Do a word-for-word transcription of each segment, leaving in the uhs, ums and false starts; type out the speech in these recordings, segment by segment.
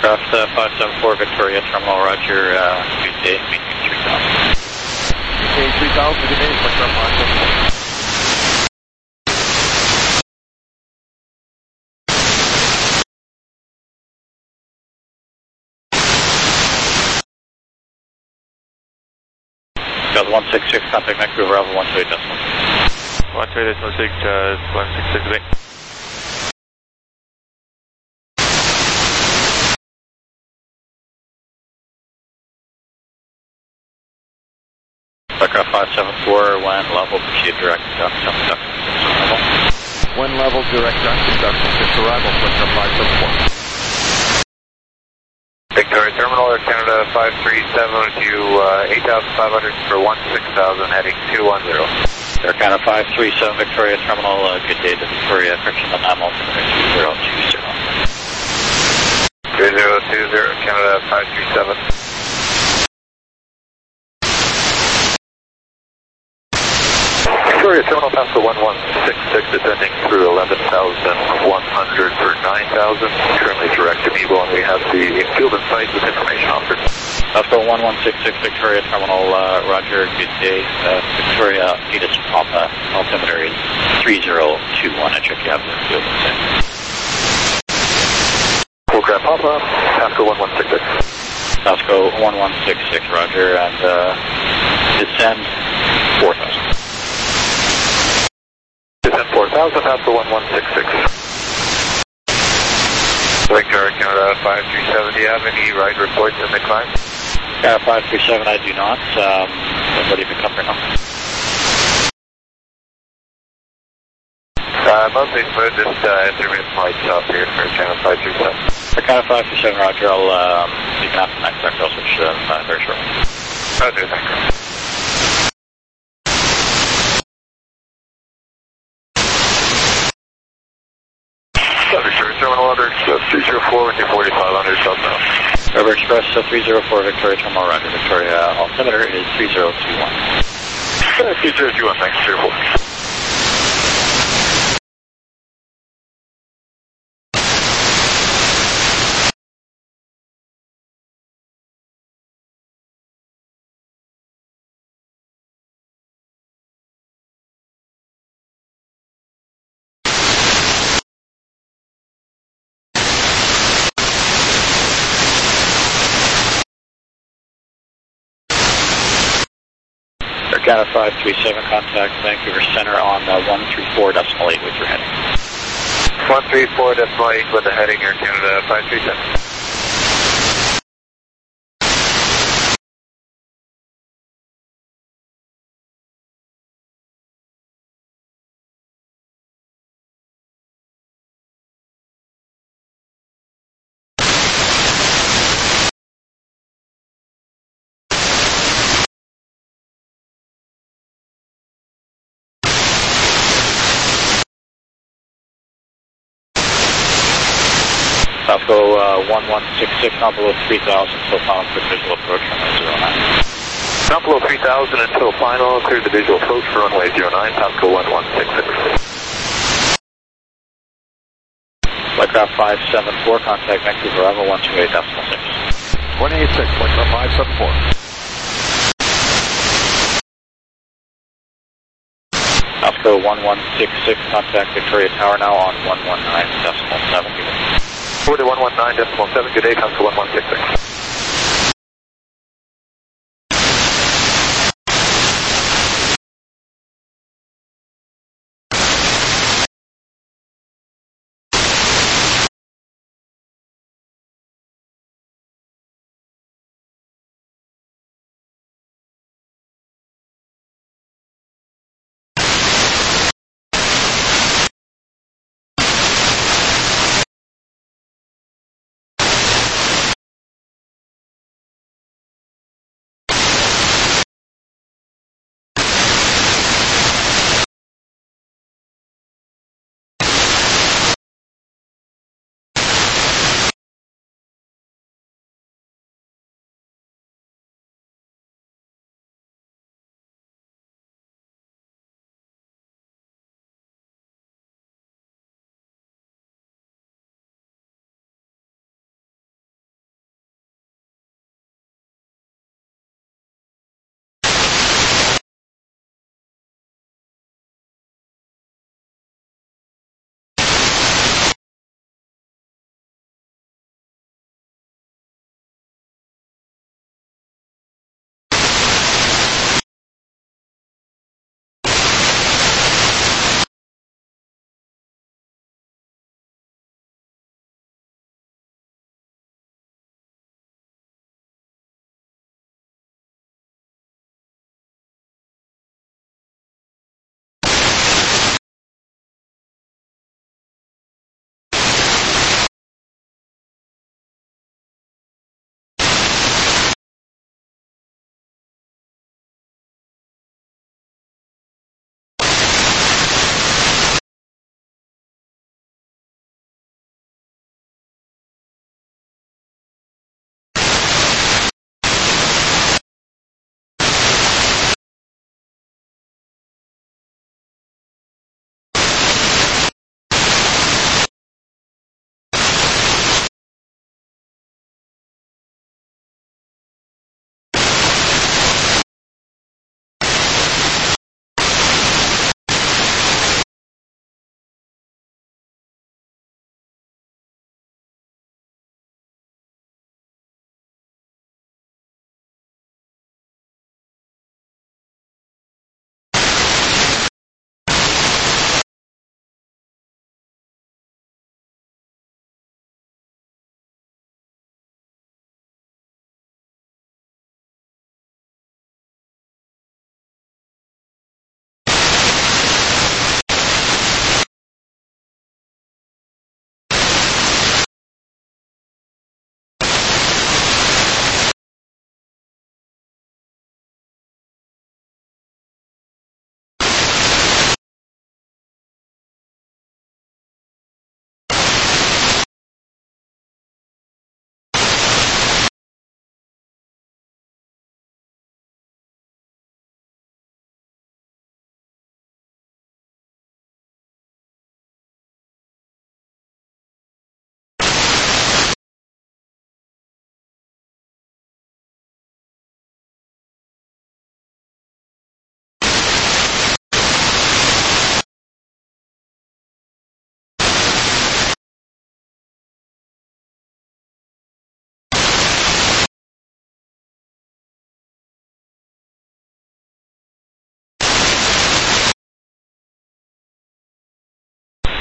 Aircraft uh, five seven four Victoria Terminal, roger, uh, good day, meeting three thousand. Okay, three thousand, good day, aircraft five seven four. Got one six six, contact Vancouver, Bravo one two eight decimal six. one two eight decimal six, uh, one six six, good day. Aircraft five seven four, when level, proceed direct duct, duct, duct. When level, direct duct, induction six arrival, aircraft five seven four. Victoria Terminal, Air Canada five three seven to uh, eight thousand five hundred for one six thousand, heading two one zero. Air Canada five three seven Victoria Terminal, uh, good day to Victoria, correction the nine altimeter two zero two zero. two zero two zero, Canada five three seven. Victoria Terminal, Pasco one one six six, descending through eleven thousand one hundred for nine thousand. Currently direct to Eagle, and we have the field in sight with information offered. Pasco one one six six Victoria Terminal, uh, roger, good day. Uh, Victoria, Venus Papa, altimeter is three zero two one. I check you have the field in sight. Aircraft Papa, Pasco one one six six. Pasco one one six six, roger, and uh, descend four thousand. Descend four thousand, Pasco one one six six. Victoria Canada five three seven, do you have any ride reports in the climb? Uh, five three seven, I do not. Um, somebody pick up or not? Uh, mostly smooth, just uh, intermittent light stop here for Canada five three seven. For Canada five three seven, roger, I'll, um, you can ask the next sector, I'll switch to uh, very shortly. Roger, thank you. Victoria Terminal, Order three zero four with your forty-five hundred southbound. River Express uh, three zero four Victoria Terminal, roger, Victoria, altimeter is three zero two one. three zero two one, thanks, three four. Air Canada five three seven, contact Vancouver Center on uh, one three four decimal eight with your heading. one three four decimal eight with the heading, Air Canada five three seven. Pasco uh, one one six six, not below three thousand, so final for visual approach runway zero nine. Not below three thousand until final, clear the visual approach for runway zero nine, Pasco one one six six. Aircraft five seven four, contact Vancouver, Bravo one two eight decimal six. one eight six, aircraft five seven four. Pasco one one six six, contact Victoria Tower now on one one nine decimal seven. Over to one one nine decimal seven, good day, Pasco one one six six.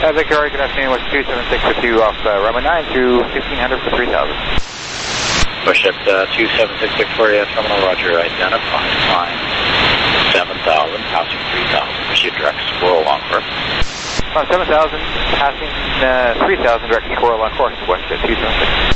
Uh, Victoria, good afternoon, West two seven six with you off uh, runway nine to fifteen hundred for three thousand. Push at uh, two seven six Victoria Terminal, roger, identify, climb seven thousand, passing three thousand, proceed direct Squirrel on course. Uh, seven thousand, passing uh, three thousand, direct Squirrel on course, West at two seven six.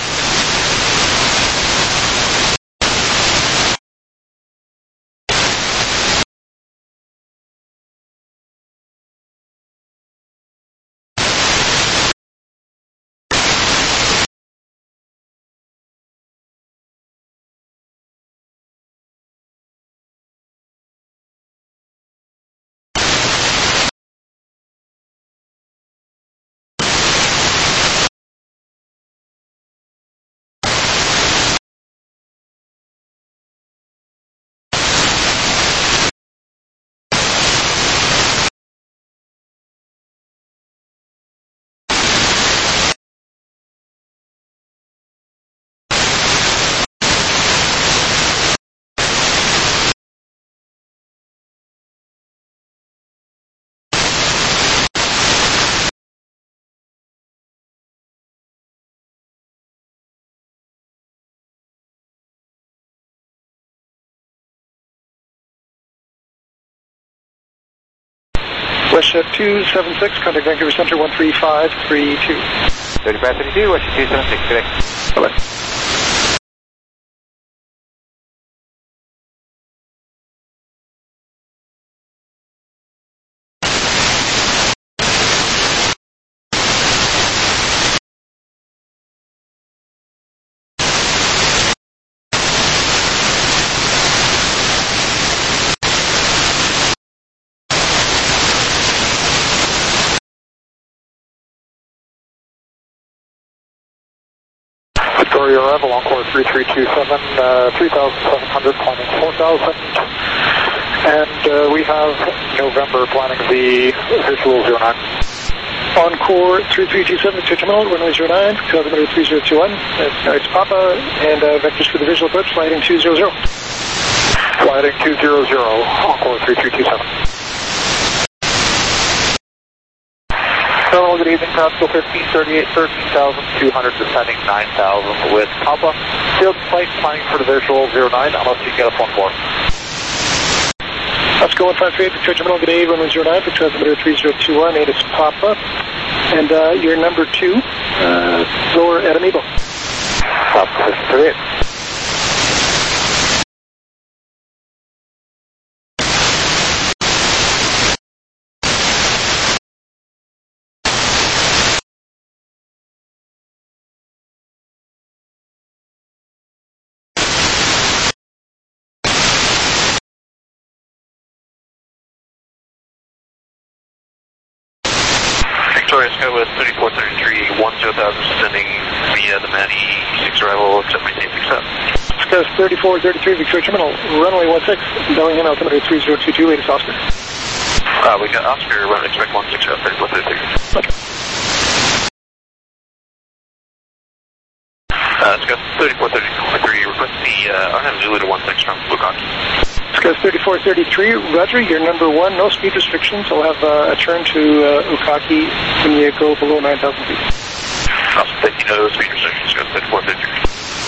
Westjet two seven six, contact Vancouver Centre one three five three two. thirty-five thirty-two, Westjet two seven six, good day. Bye-bye. Victoria arrival on course three three two seven, uh, three thousand seven hundred, climbing four thousand. And uh, we have November planning the visual zero nine. Encore three three two seven, Victoria Terminal, runway zero nine, altimeter three zero two one. It's, uh, it's Papa, and uh, vectors for the visual approach, flighting two zero zero. Flighting two zero zero, Encore three three two seven. Hello, good evening, Pascal fifteen thirty-eight, thirteen thousand two hundred, descending nine thousand with Papa. Field flight planning for the visual zero nine, unless you can get us one more. Let's go one five three eight, Victoria Terminal, good day, runway zero nine, Victoria altimeter three zero two one, eight is Papa. And uh, your number two, uh, lower at Amiibo. Papa fifteen thirty-eight. Victoria Skywest thirty-four thirty-three, one zero thousand, descending via the Manny six arrival, accept maintain accept. Skywest thirty-four thirty-three, Victoria Terminal, runway one six, Bellingham, altimeter three zero two two, eight is Oscar. Uh, we got Oscar, run, expect one six, thirty-four thirty-three. Okay. Uh, Skywest thirty-four thirty-three, request the uh, Arnhem Zulu to one six from Bukaki. Skywest thirty-four thirty-three, Roger, you're number one, no speed restrictions. I'll have uh, a turn to uh, Ukaki when you go below nine thousand feet. Awesome, thank you, no speed restrictions, Skywest thirty-four thirty-three.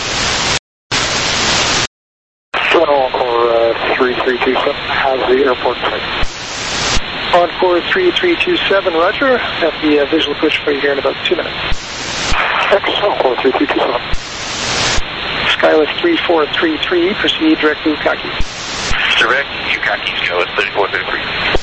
Toronto Encore uh, three three two seven has the airport site. Encore three three two seven, Roger, have the uh, visual push for you here in about two minutes. Encore three three two seven. Skywest three four three three, proceed direct to Ukaki. Direct, Ukaki, Skywest thirty-four thirty-three.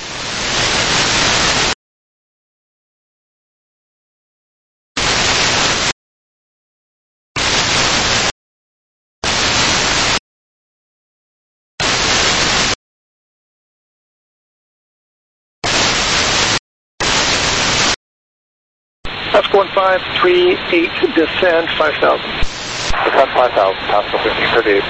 That's going five three eight, descend five thousand. Descend five thousand, Pascal fifteen thirty-eight.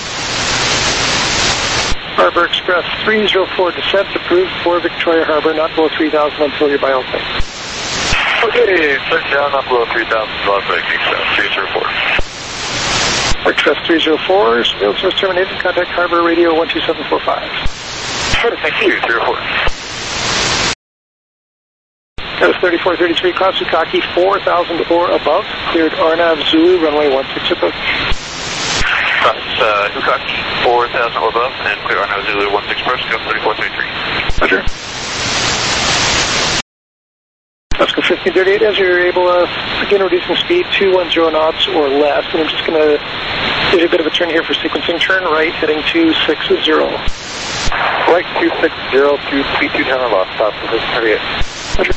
Harbor Express three zero four, descent approved for Victoria Harbor, not below three thousand until your bio plane. Okay, set down, not below three thousand, block break, accept, three zero four. Express three zero four, field service terminated, contact Harbor Radio one two seven four five. Thank you, three zero four. That was thirty-four thirty-three, Class Ukaki, four thousand or above. Cleared R N A V Zulu, runway one six approach. Cross uh, Ukaki, four thousand or above, and clear R N A V Zulu one six approach, go thirty-four thirty-three. Roger. Let's go fifteen thirty-eight as you're able to begin reducing speed two one zero knots or less. And I'm just going to give you a bit of a turn here for sequencing. Turn right, heading two six zero. Right, two six zero to speed two ten or less, stop for fifteen thirty-eight. Roger.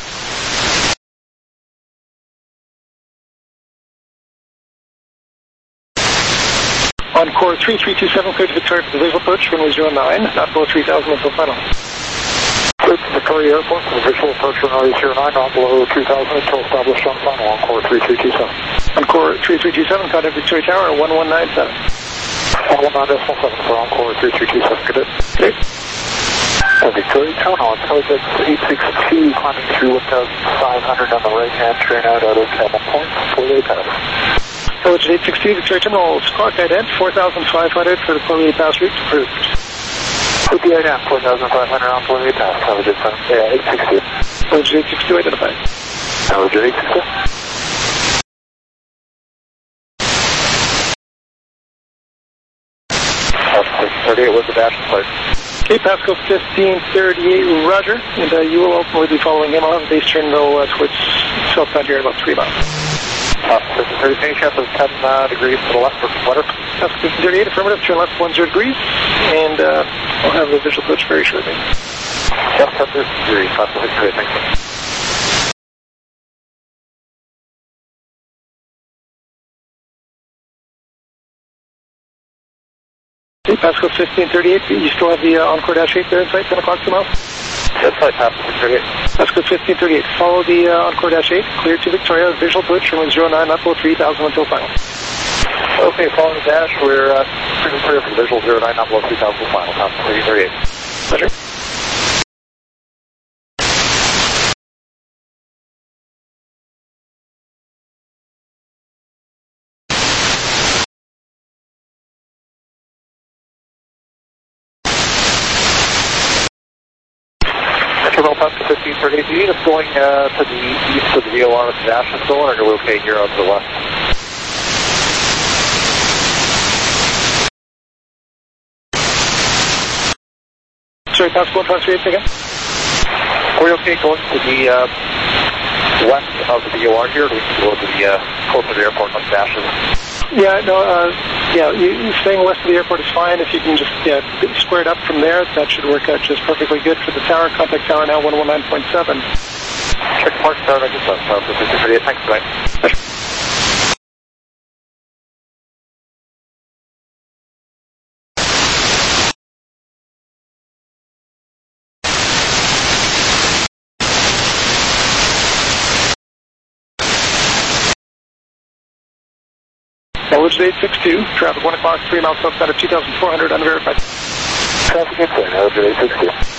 Encore three three two seven, clear to Victoria for the visual approach, runway zero nine, not below three thousand until final. Clear to Victoria Airport for the visual approach, runway zero nine, not below two thousand until established on final. Encore three three two seven. Encore three three two seven, contact Victoria Tower, one one nine seven. one one nine decimal seven for Encore three three two seven, good day. Okay. And Victoria Tower, on Intelligence eight six two, climbing through one thousand five hundred on the right hand, train out out of seven point, four-way pass. Intelligence eight six two, Victoria Terminal, Squawk ident, four thousand five hundred for the four-way pass route approved. Put the ident, four thousand five hundred on four-way pass, Intelligence uh, eight six two. Intelligence eight six two identified. Intelligence eight six two. thirty-eight was the dash plate. Okay, Pascal fifteen thirty-eight, roger. And uh, you will ultimately be following him. I'll have a base turn though uh, towards southbound here in about three miles. Uh, fifteen thirty-eight, chef is ten uh, degrees to the left for weather. Pascal fifteen thirty-eight, affirmative, turn left one zero degrees. And uh, I'll have the visual approach very shortly. Chef, ten degrees, Pascal fifteen thirty-eight, thank you. Okay, Pascal fifteen thirty-eight, you still have the uh, Encore Dash eight there in sight, ten o'clock two miles? That's right, Pascal fifteen thirty-eight. Pascal fifteen thirty-eight, follow the uh, Encore Dash eight, clear to Victoria, visual approach, runway zero nine, not below three thousand until final. Okay, following the dash, we're uh, pretty clear for the visual zero nine, not below three thousand final, Pascal fifteen thirty-eight. Roger. Terminal Pascal fifteen thirty-eight, do you need us going uh, to the east of the V O R with the dash and so on, or are we okay here on the left? Sorry, Pascal one five three eight again? Are we okay going to the uh, west of the V O R here, or do we need to go to the uh, closer to the airport on the dashes? Yeah, no, uh, yeah, you, you staying west of the airport is fine. If you can just yeah, square it up from there, that should work out just perfectly good for the tower. Contact tower now one one nine point seven. Check Park Tower, I just saw fifteen thirty-eight, thanks, bye. Intelligence eight six two, traffic one o'clock, three miles southbound of two thousand four hundred, unverified. Traffic inside, Intelligence eight six two.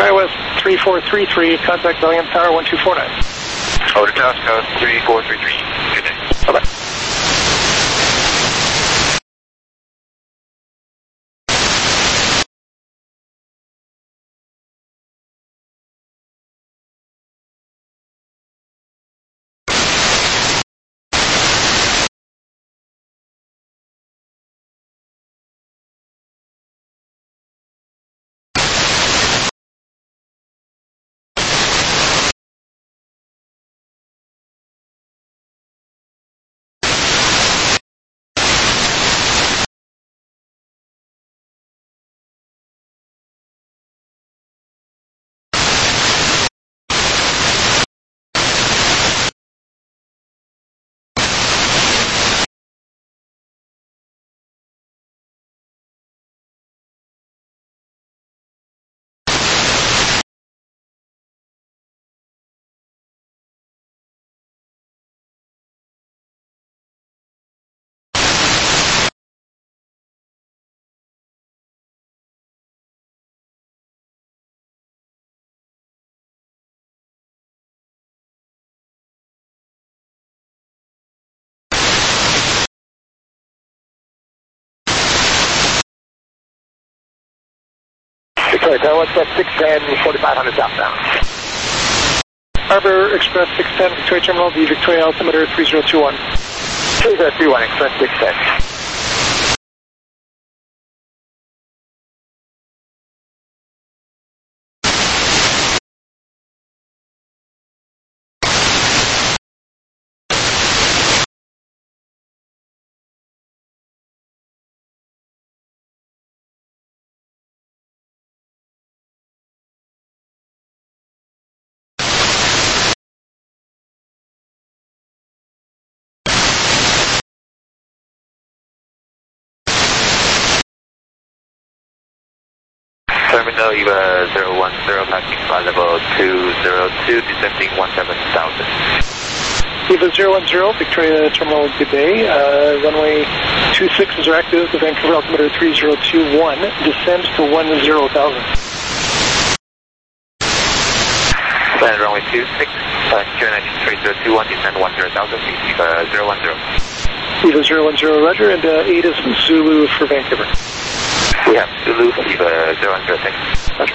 SkyWest three four three three, contact Valiant Tower one two four nine. Over to Tower SkyWest three four three three. Good day. Bye-bye. Victoria Tower, what's that? six ten, forty-five hundred southbound. Harbor Express six ten, Victoria Terminal, the Victoria altimeter three zero two one. three zero two one, Express six ten. Terminal E V A zero one zero, passing flight level two zero two, descending one seven thousand. E V A zero one zero, Victoria Terminal, good day. Uh, runway two six is active, the Vancouver altimeter three zero two one, descend to one zero thousand. Plan runway two six, passenger engine three zero two one, descend one zero thousand, E V A zero one zero. E V A zero one zero, roger, and uh, eight is Zulu for Vancouver. We have Zulu, E V A zero one zero, thanks. Roger.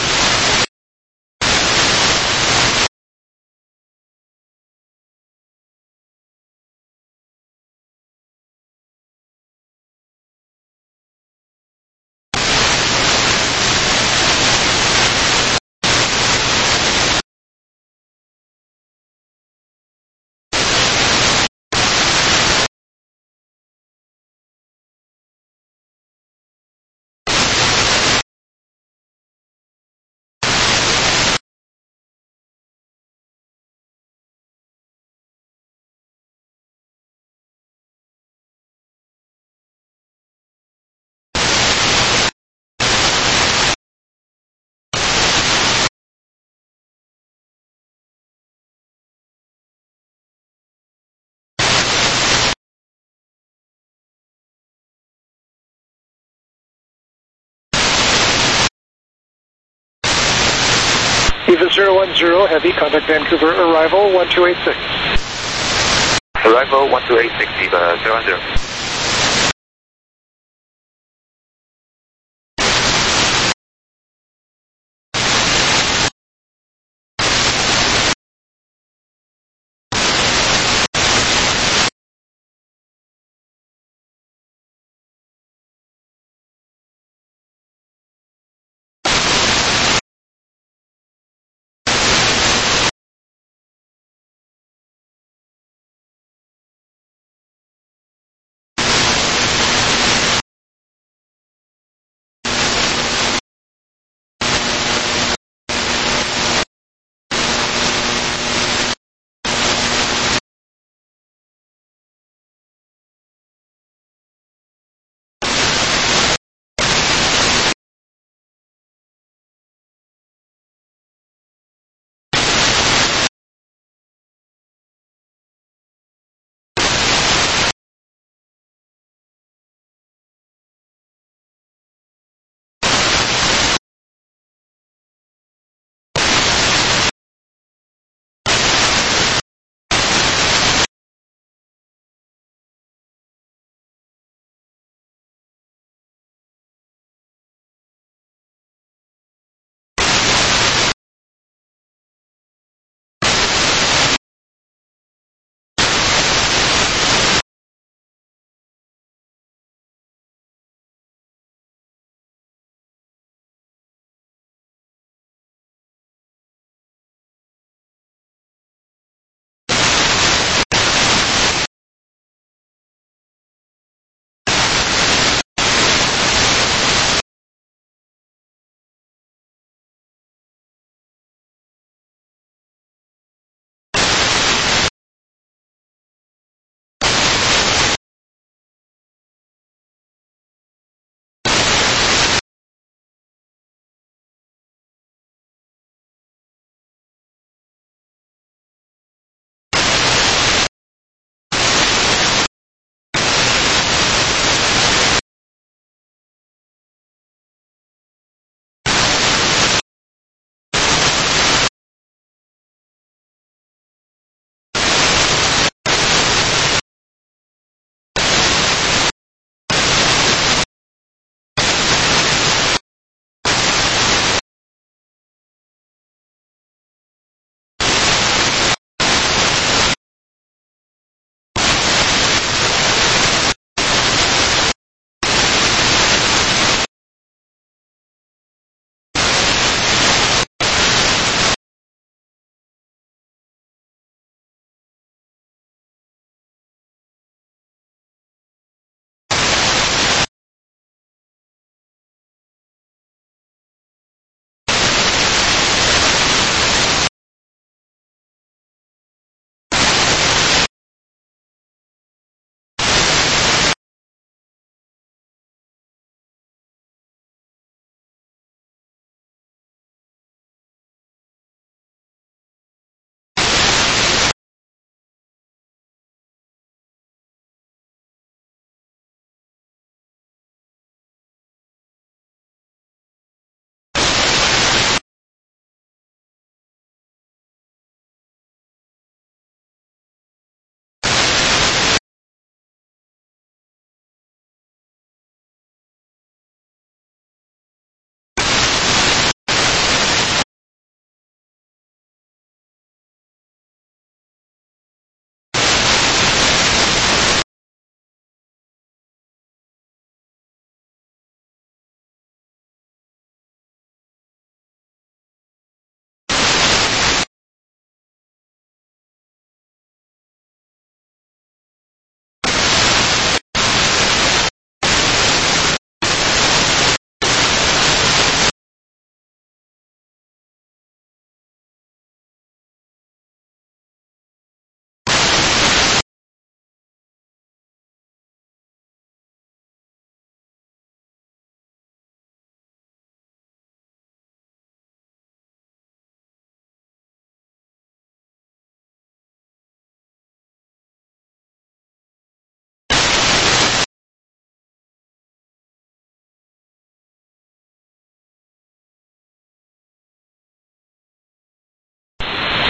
E V A zero one zero, heavy, contact Vancouver, arrival one two eight six. Arrival one two eight six, E V A zero one zero.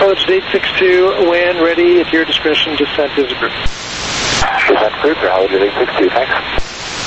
Village eight six two, when ready, at your discretion, descent is approved. Descent approved, Village eight six two, thanks.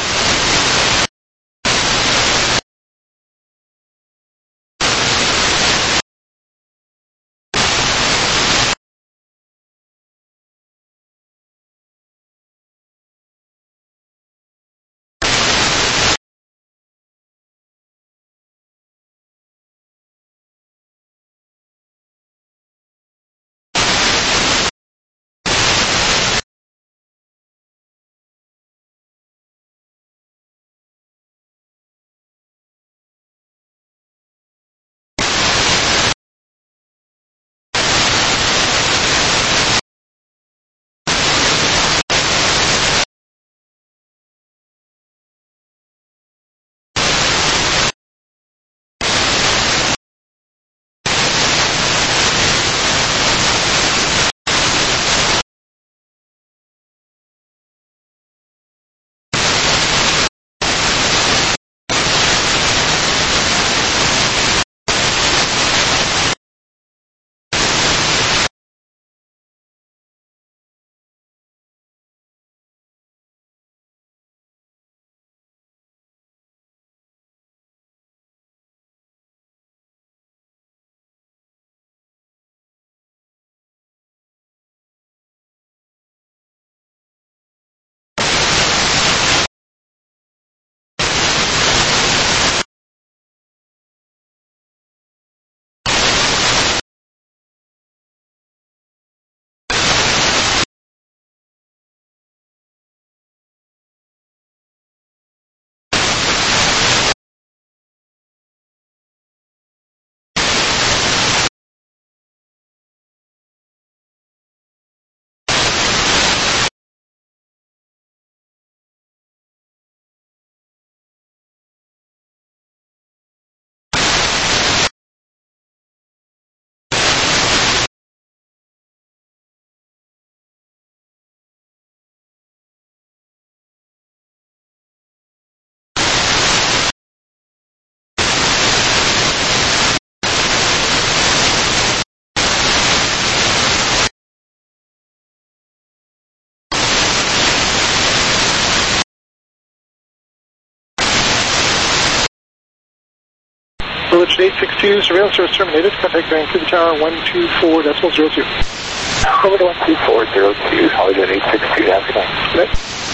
Village eight six two, surveillance service terminated. Contact Vancouver Tower one two four decimal zero two. Over to one two four zero two, Hollywood eight six two, have a good night. Good night.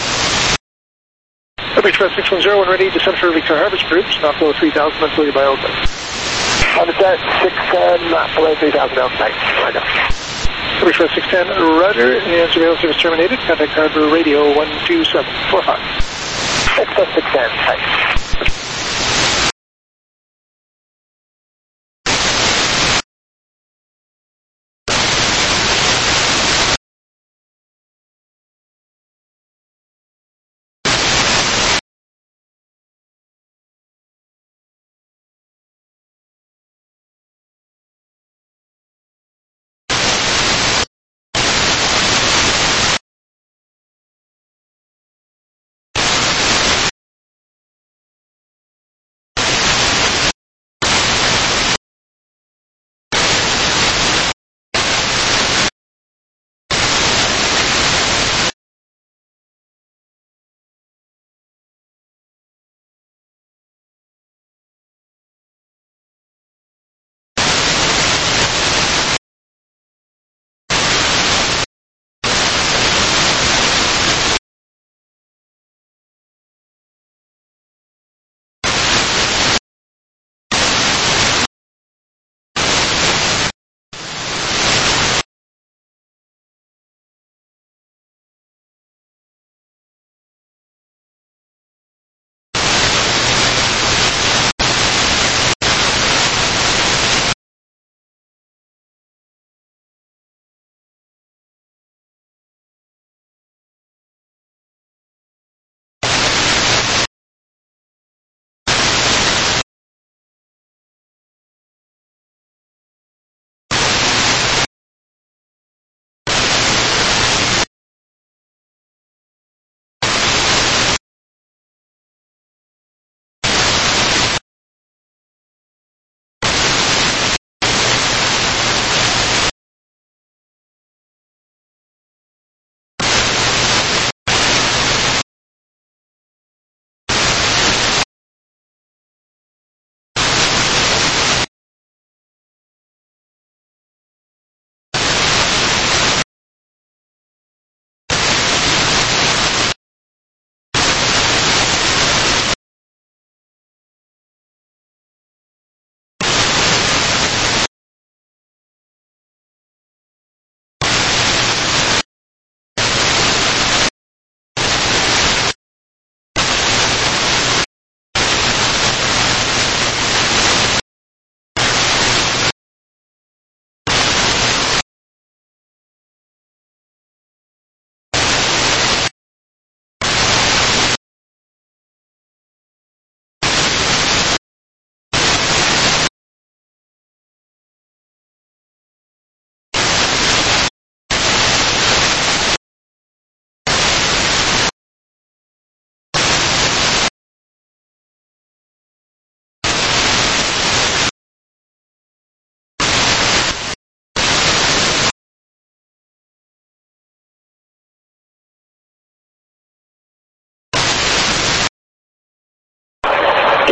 Express six one zero, when ready, descent for Victoria Harbour's groups, not below three thousand until you by open. On descent, six ten, not below three thousand, thanks. Right now. Express six ten, roger, and surveillance service terminated. Contact Harbour radio one two seven four five. Express six ten, thanks.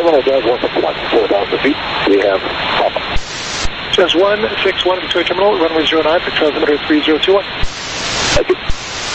Terminal does one six one, four thousand feet. We have Papa. Says one six one, Victoria Terminal, runway zero nine, Victoria altimeter three zero two one. Thank you.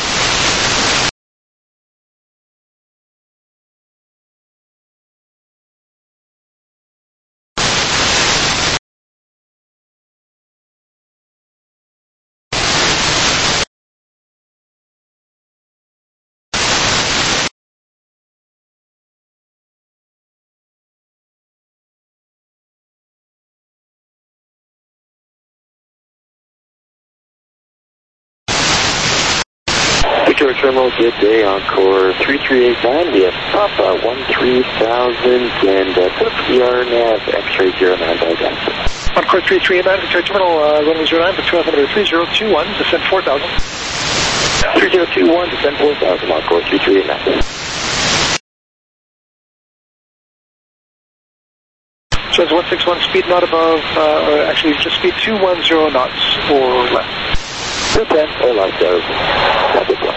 Victoria Terminal, good day, Encore three three eight nine, we have Papa one three thousand, and uh, put the R NAV X-ray zero nine by that. Encore three three eight nine, Victoria Terminal, uh, runway zero nine, Victoria altimeter three zero two one, descend four thousand. three zero two one, descend four thousand, Encore three three eight nine. Says one six one, speed not above, uh, or actually just speed two one zero knots or less. two ten or less, so that's it.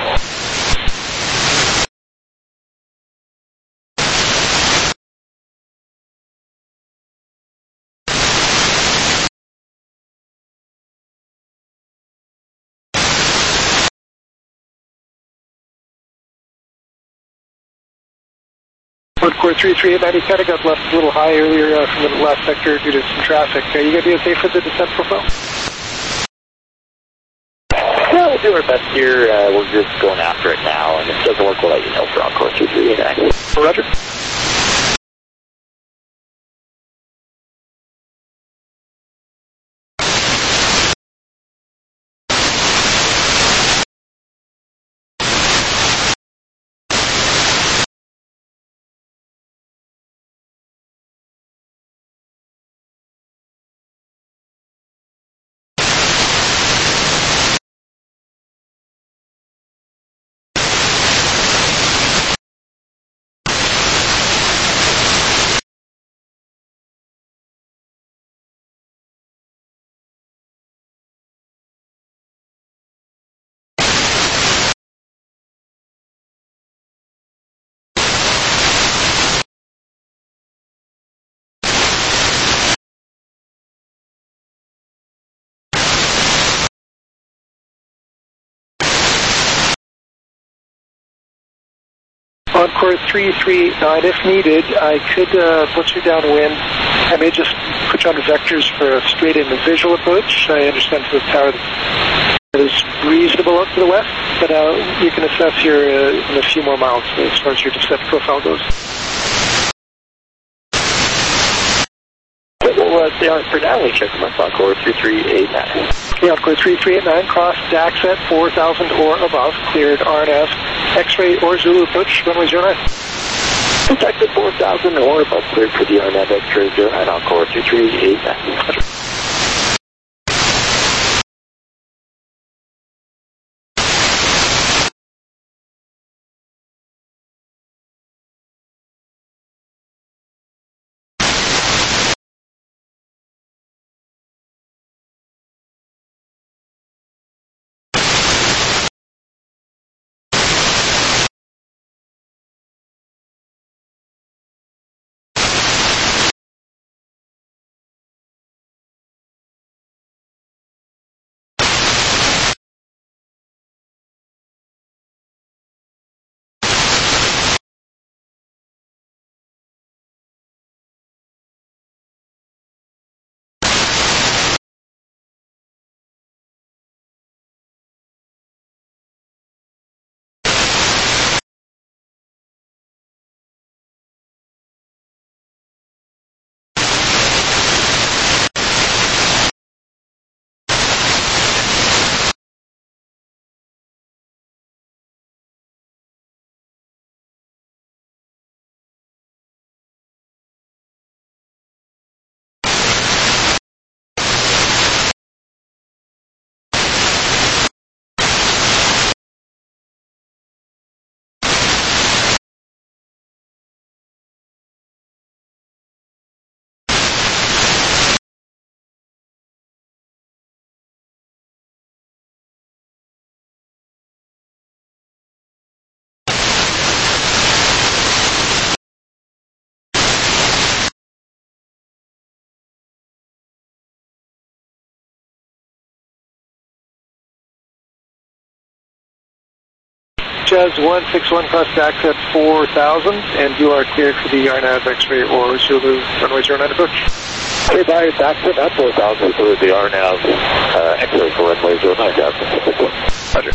Encore three three eight nine, you kind of got left a little high earlier uh, from the last sector due to some traffic. Are you going to be okay for the descent profile? Yeah, we'll do our best here. Uh, we're just going after it now, and if it doesn't work, we'll let you know for Encore three three eight nine. Roger. Encore three three eight nine, if needed, I could uh, put you downwind. I may just put you on the vectors for a straight in visual approach. I understand for the tower that is reasonable up to the west, but uh, you can assess here uh, in a few more miles as far as your descent profile goes. We'll uh, stay on it for now. We check them up. Encore three three eight nine. Okay, Encore three three eight nine, cross D A X at four thousand or above, cleared R N S, X-ray or Zulu approach, runway zero nine. Contact at four thousand or above, cleared for the R N S X-ray zero nine, Encore three three eight nine. Jazz one six one, cross tax at four thousand, and you are cleared for the R NAV X-ray or Zulu runway zero nine approach. Okay, bye, back to that four thousand for the R NAV uh, X-ray for runway zero nine, Jazz one six one. Roger.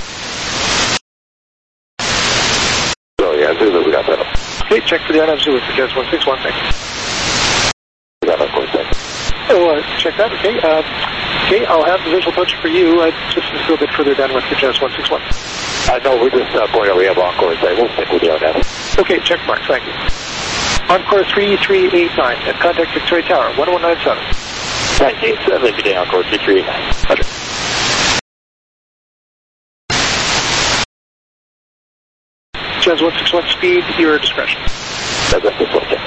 So yeah, Zulu, we got that up. Okay, check for the R NAV Zulu for Jazz one six one, thanks. We got that, of course, thanks. Oh, uh, check that, okay. Uh, okay, I'll have the visual approach for you. Uh, just a little bit further downwind for Jazz one six one. I know, we just uh, point out we have encore sight. We'll stick with the R NAV. Okay, check mark, thank you. Encore three three eight nine, at contact Victoria Tower, one one nine seven. nineteen seven, good day, encore three three eight nine. Roger. Jazz one six one, speed, your discretion. Jazz one six one, okay.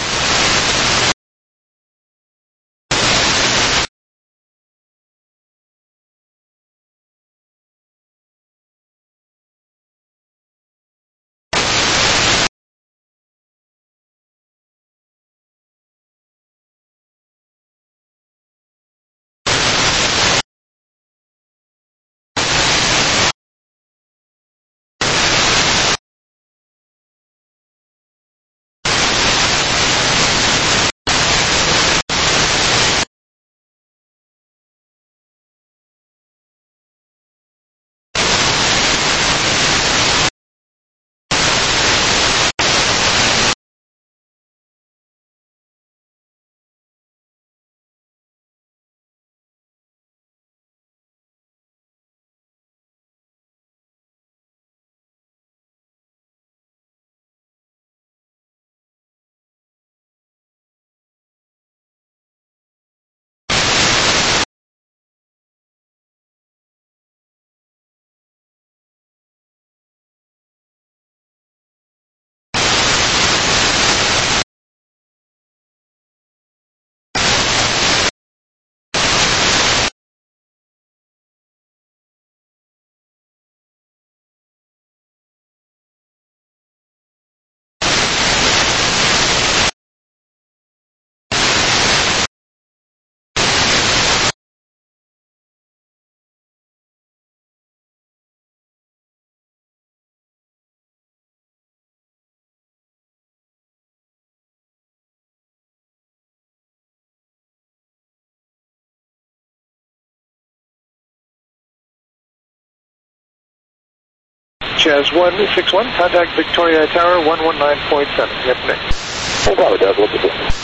Jazz one six one, contact Victoria Tower, one one nine point seven. Yes, next. No problem, Jazz, what's the distance?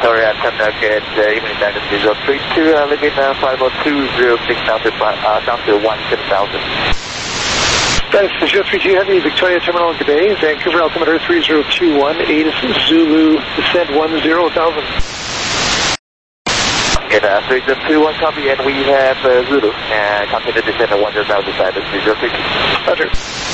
Victoria, conducted uh, evening dynasty zero three two, uh, limit uh, five oh two zero six down to, uh, down to one seven thousand. Dynasty zero three two Heavy, Victoria Terminal, good day. Vancouver altimeter three zero two one, eight Zulu, descent one zero thousand. Okay, uh, three zero two one copy, and we have uh, Zulu, and uh, continue descent at one zero thousand, Dynasty zero three two. Roger.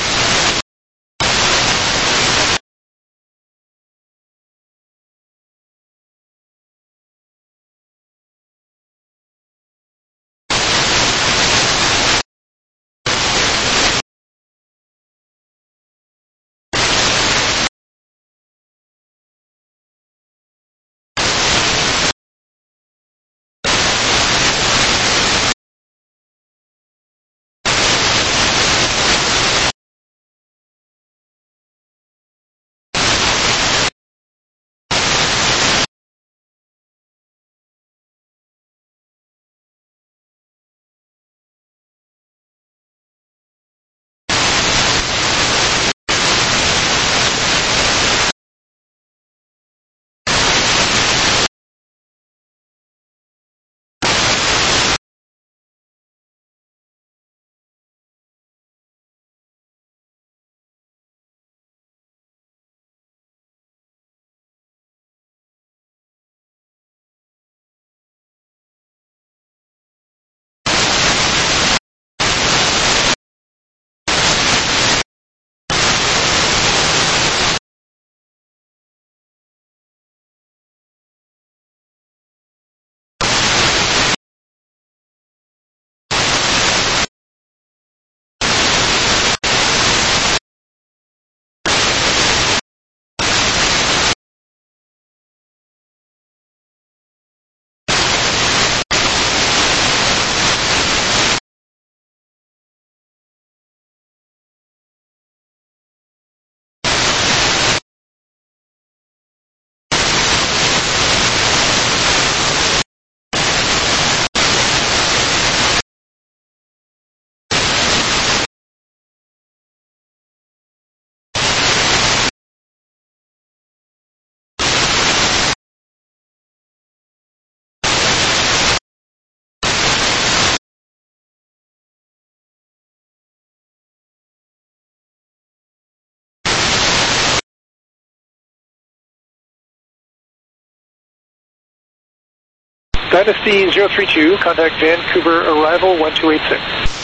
Dynasty zero three two, contact Vancouver arrival one two eight six.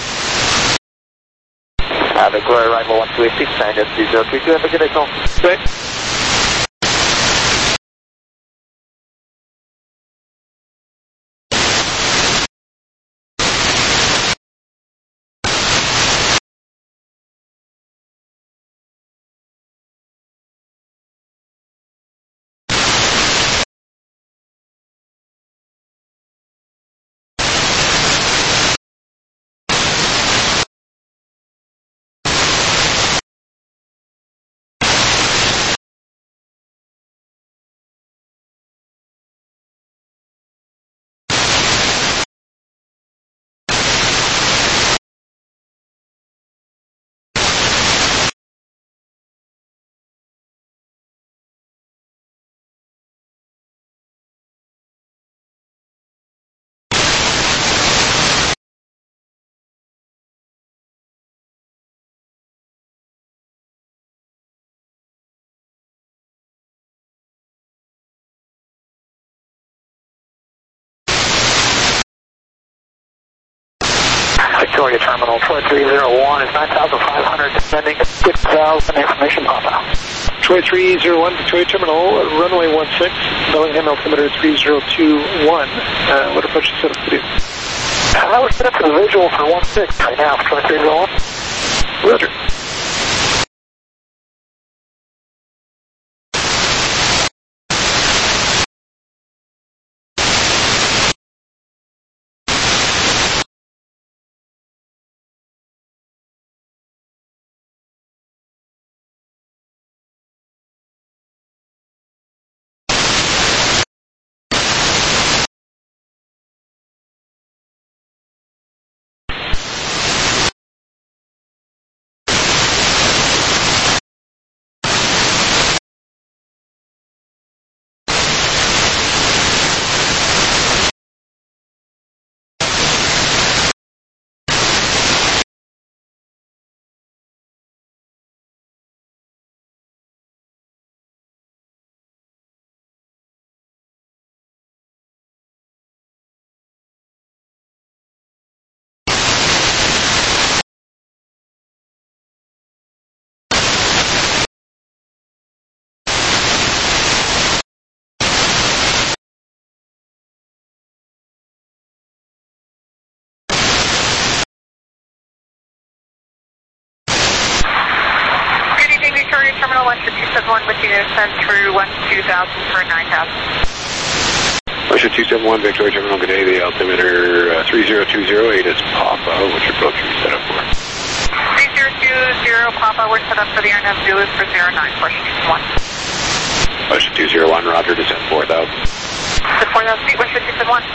Uh, Vancouver arrival one two eight six, Dynasty zero three two, have a good day, call. Right. Victoria Terminal, Troy three zero one is nine thousand five hundred, descending six thousand, information pop out. Troy three zero one, Victoria Terminal, runway one six, Bellingham altimeter three zero two one. Uh, what approach is set up to do? I was set up to the visual for one six right now, Troy three zero one. Roger. two seven one, with you to send through one two thousand for nine thousand. Russia two seven one, Victoria Terminal, good day. The altimeter uh, three zero two zero eight is Papa. What's your approach you set up for? three zero two zero, Papa, we're set up for the R N M Zulu for zero nine, question one. Russia two zero one, Roger, descend four thousand. The four thousand feet, Russia two seven one.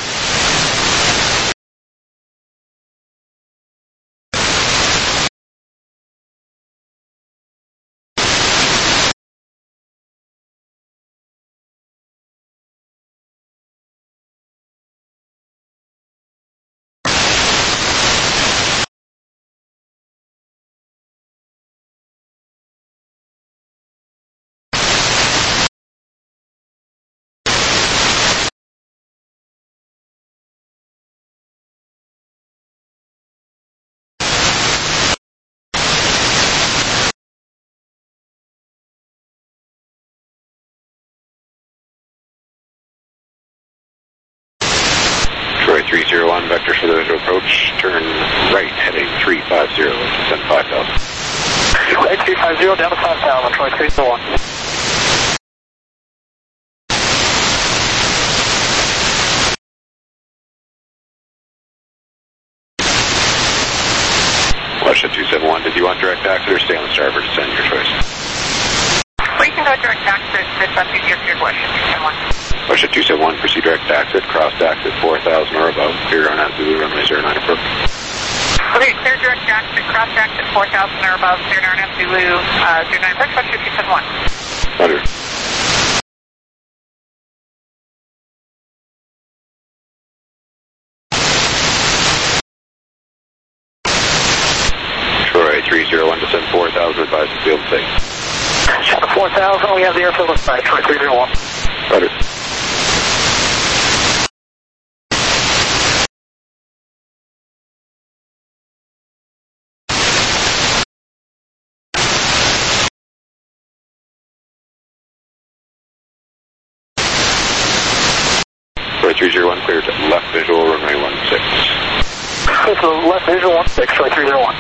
three zero one, vector for the visual approach, turn right, heading three five zero, descend five thousand. Right, three five zero, down to five thousand, Troy three zero one. Russia two seven one, did you want direct exit or stay on the starboard descend, your choice? We can go direct exit, if that's easier for your question, two seven one. Russia two seven one, proceed direct exit, cross exit four thousand or above, clear on Zulu, runway zero nine approach. Okay, clear direct exit, cross exit four thousand or above, clear R N M Zulu, uh, zero nine approach, Russia two seven one. Roger. Troy three zero one, descend four thousand, advise the field safe. four thousand, we have the airfield in sight, Troy three zero one. Roger. three zero one, clear to left visual, runway one six. Clear to left visual one six, Troy three zero one.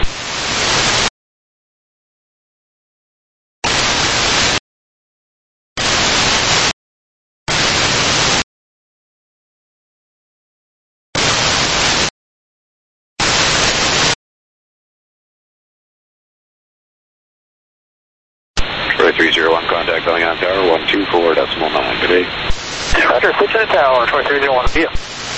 Troy three zero one, contact Bellingham Tower, one two four decimal nine, good day. Roger, switch to the tower, Troy three zero one, see you.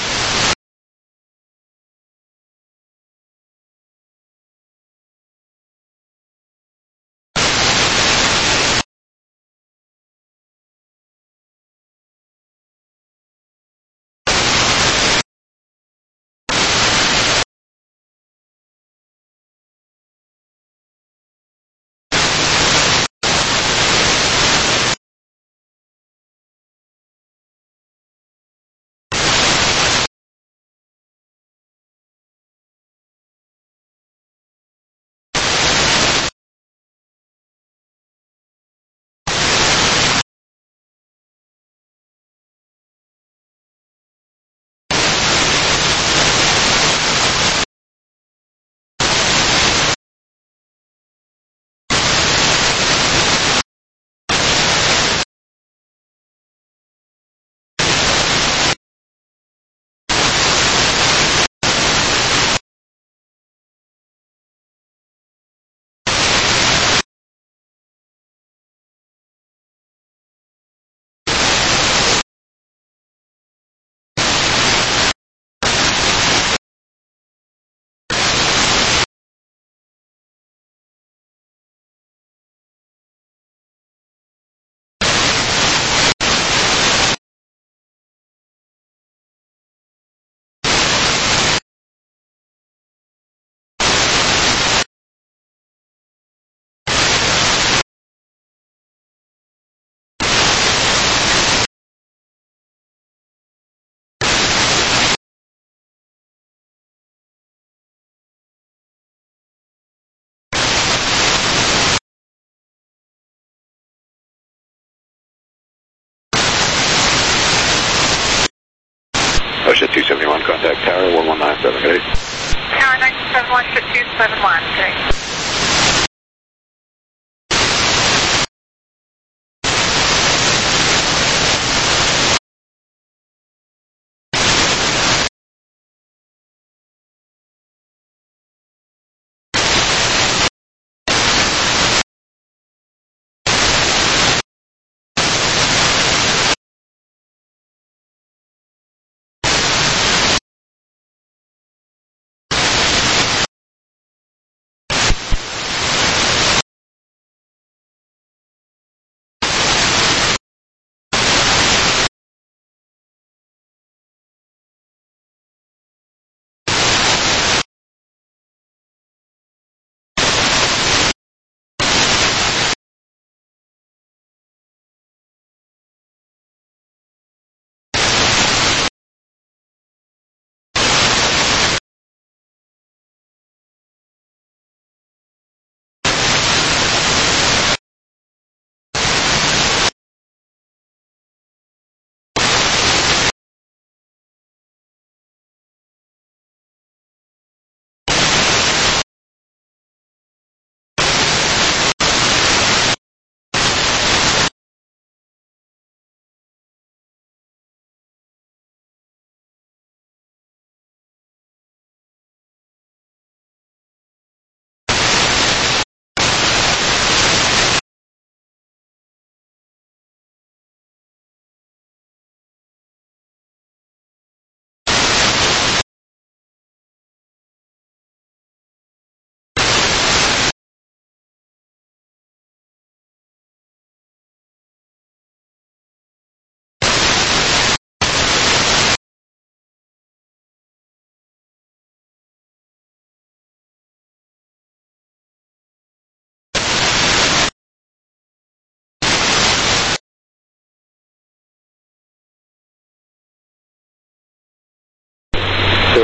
Russia two seven one, contact tower one one nine seven, good day. Tower nine seven one, two seven one, okay.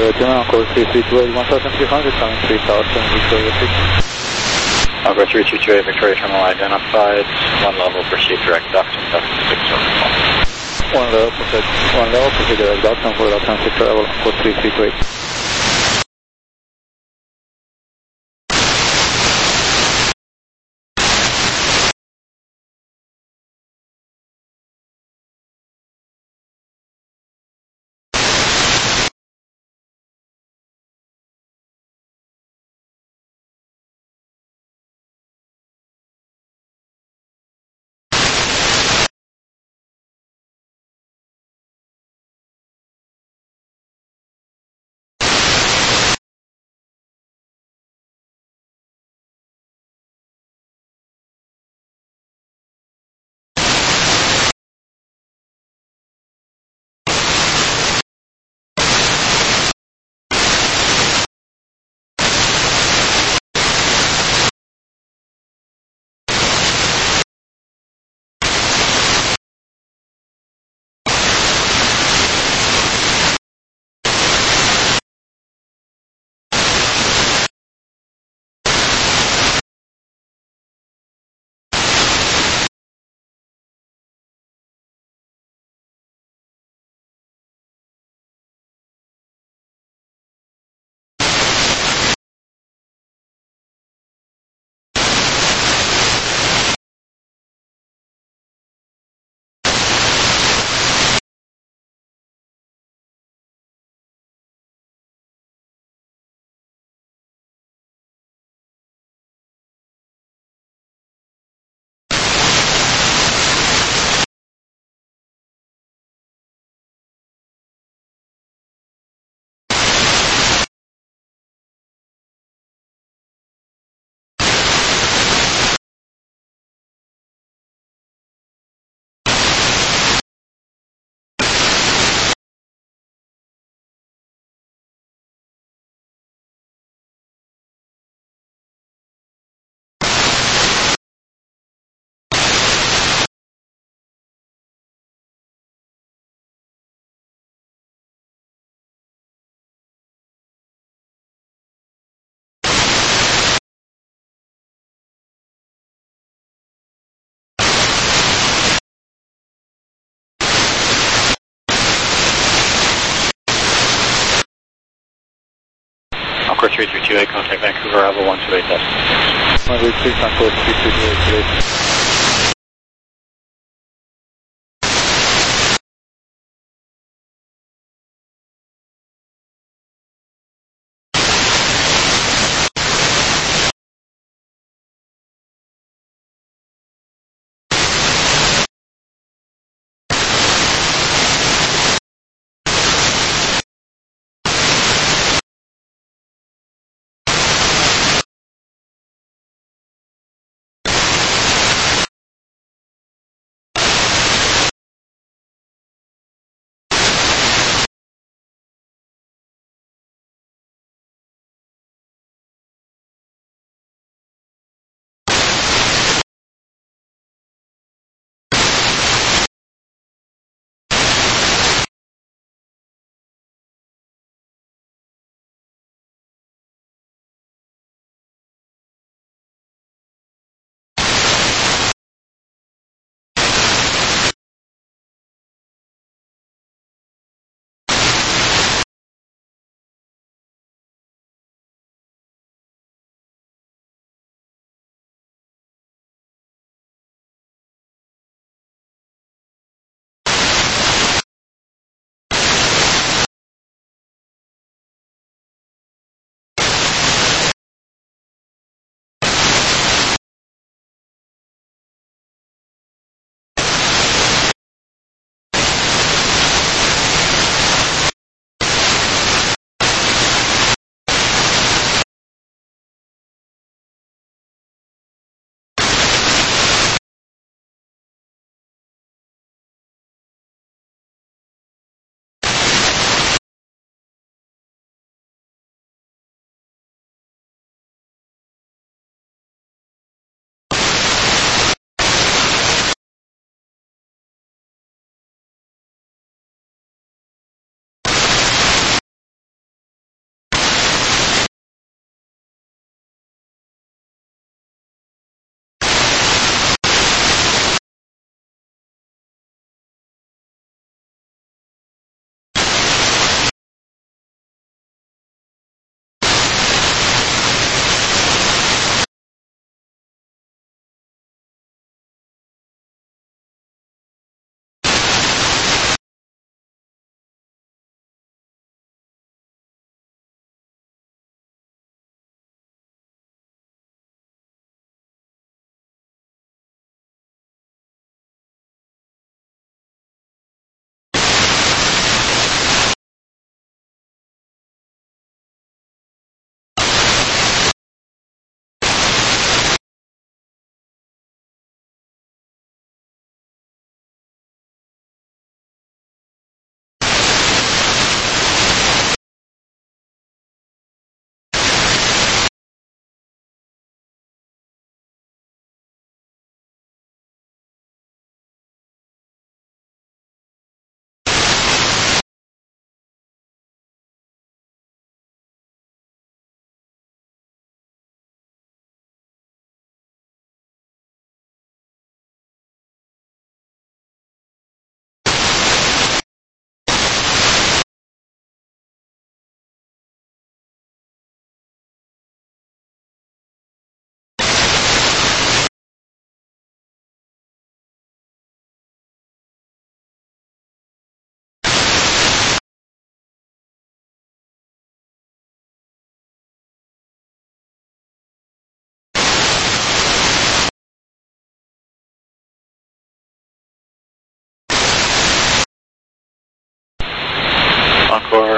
German, Encore three three two eight, one thousand three hundred, coming three thousand, Victoria six. Encore three two two eight, Victoria Terminal identified, one level, proceed direct ducting, ducting six over. One level, proceed, one level, proceed direct ducting for ducting six level, Encore three three two eight. Encore three three two eight, contact Vancouver, Bravo one two eight destination. one eight six, Encore three three two eight.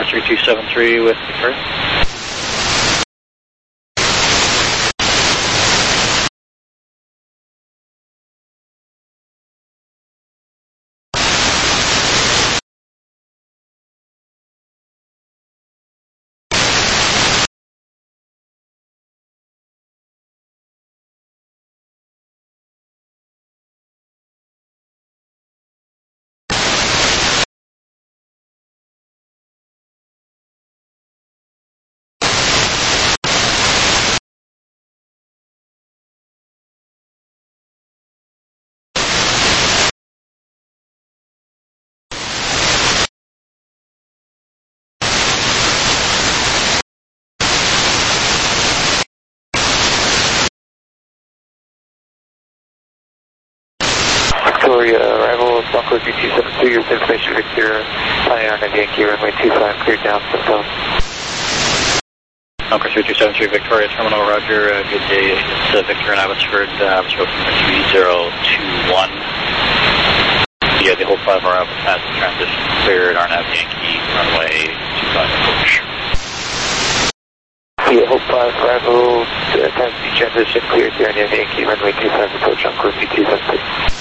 three two seven three with Victoria. Victoria, arrival of Bronco G two seven two, your information Victor, planning on a Yankee runway two five, cleared down for phone. Bronco three two seven three, Victoria Terminal, roger, uh, good day, it's uh, Victor in Abbotsford, uh, Abbotsford three zero two one. Yeah, the whole five hour Abbotsford transition cleared, R N A V Yankee, runway two five approach. Yeah, Hope five, arrival, uh, taxi transition cleared, R N A V Yankee, runway two five approach on course G two seven two.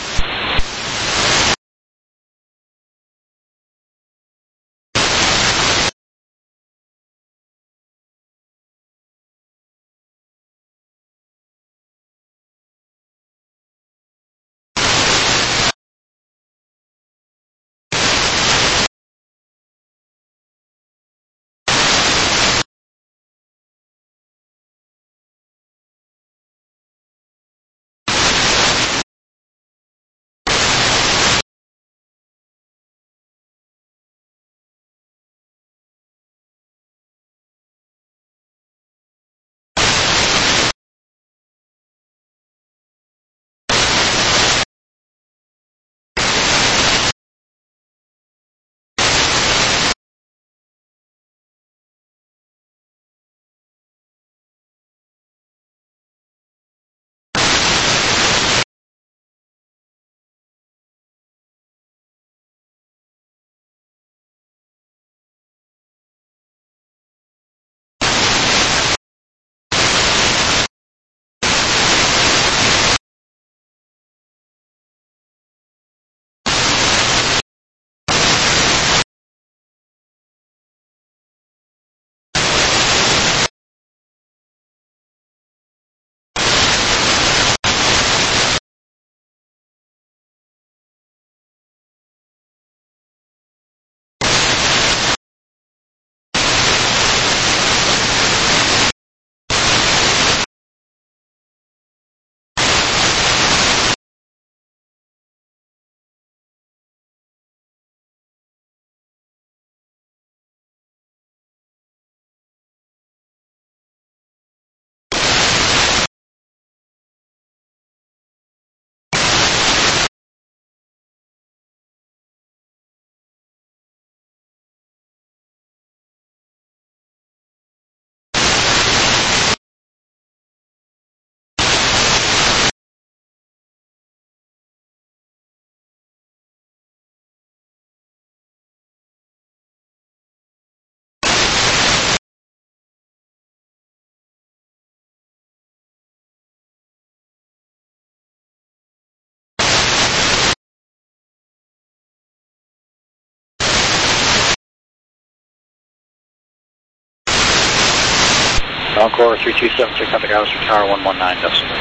Encore three two seven three, contact Abbotsford Tower one one nine decimal.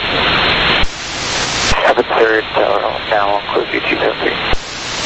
Abbotsford Tower now on course G two seven three.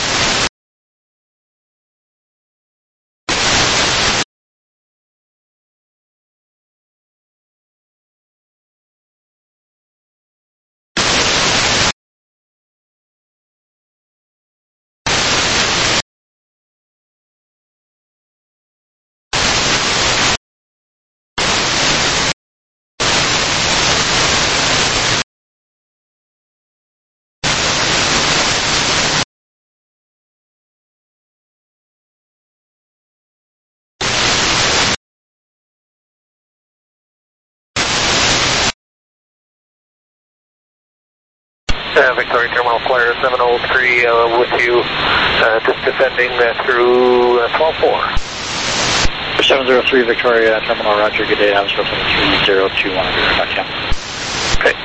Uh, Victoria Terminal Flyer seven oh three uh, with you, uh, just descending uh, through uh, twelve four. seven zero three Victoria Terminal, roger, good day, Atmosphere three zero two one, okay. Okay.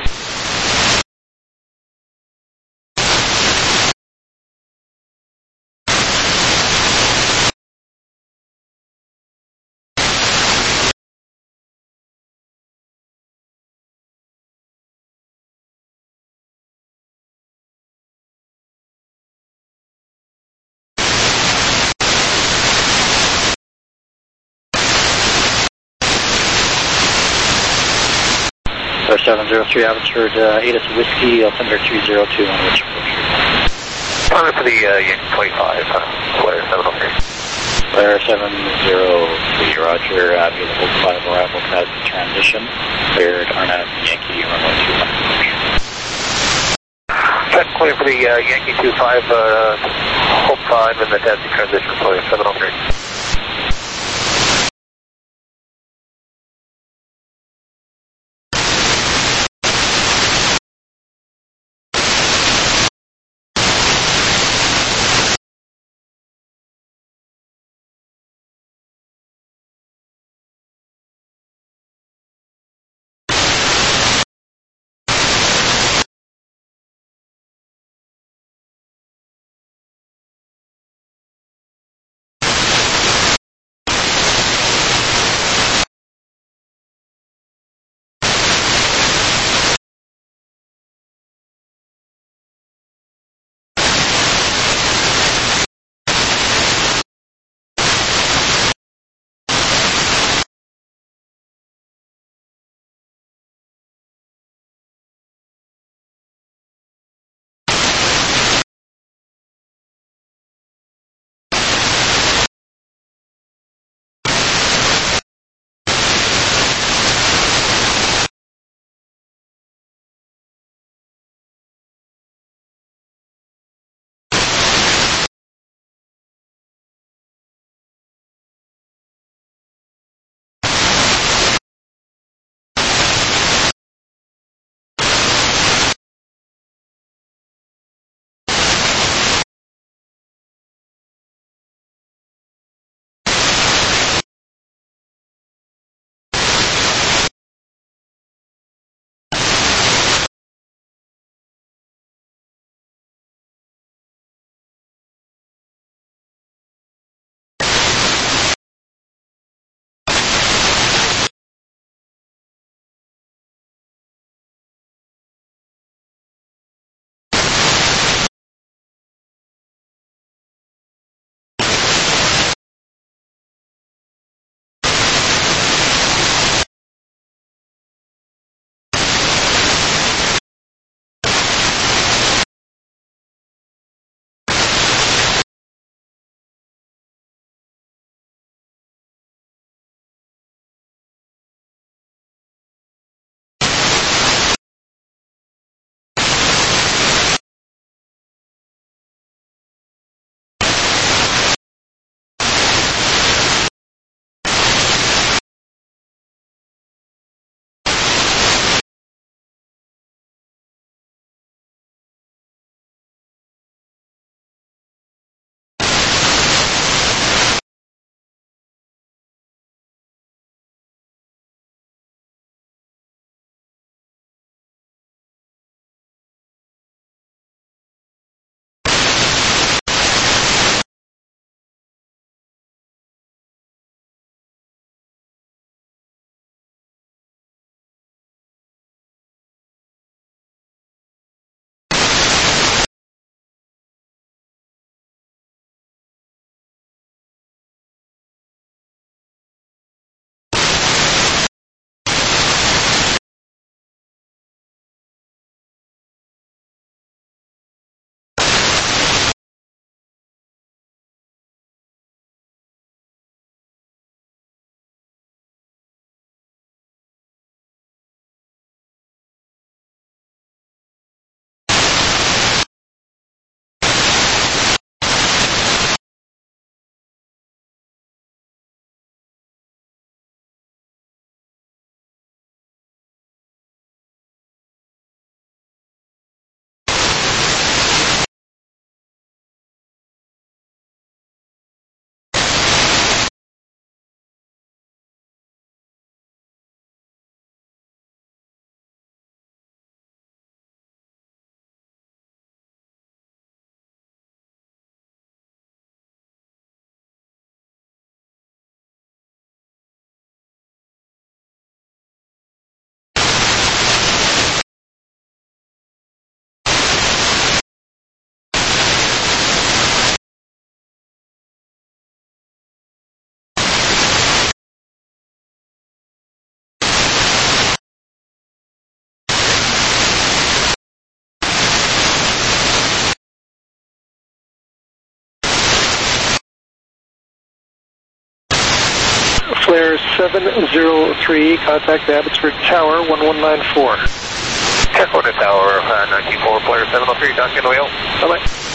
seven zero three Abbotsford, uh, A D A S Whiskey, altimeter three zero two one, which approach? Time for the uh, Yankee twenty-five, uh, Blair seven oh three. Blair seven zero three, roger, uh, beautiful five arrival past transition, cleared R N A V Yankee runway two one. Check clear for the uh, Yankee two five, uh, Hope five, and the taxi transition, Blair seven oh three. seven zero three, contact Abbotsford Tower one one nine four. Echo to Tower uh, nineteen four, player seven oh three, dock in wheel. Bye-bye.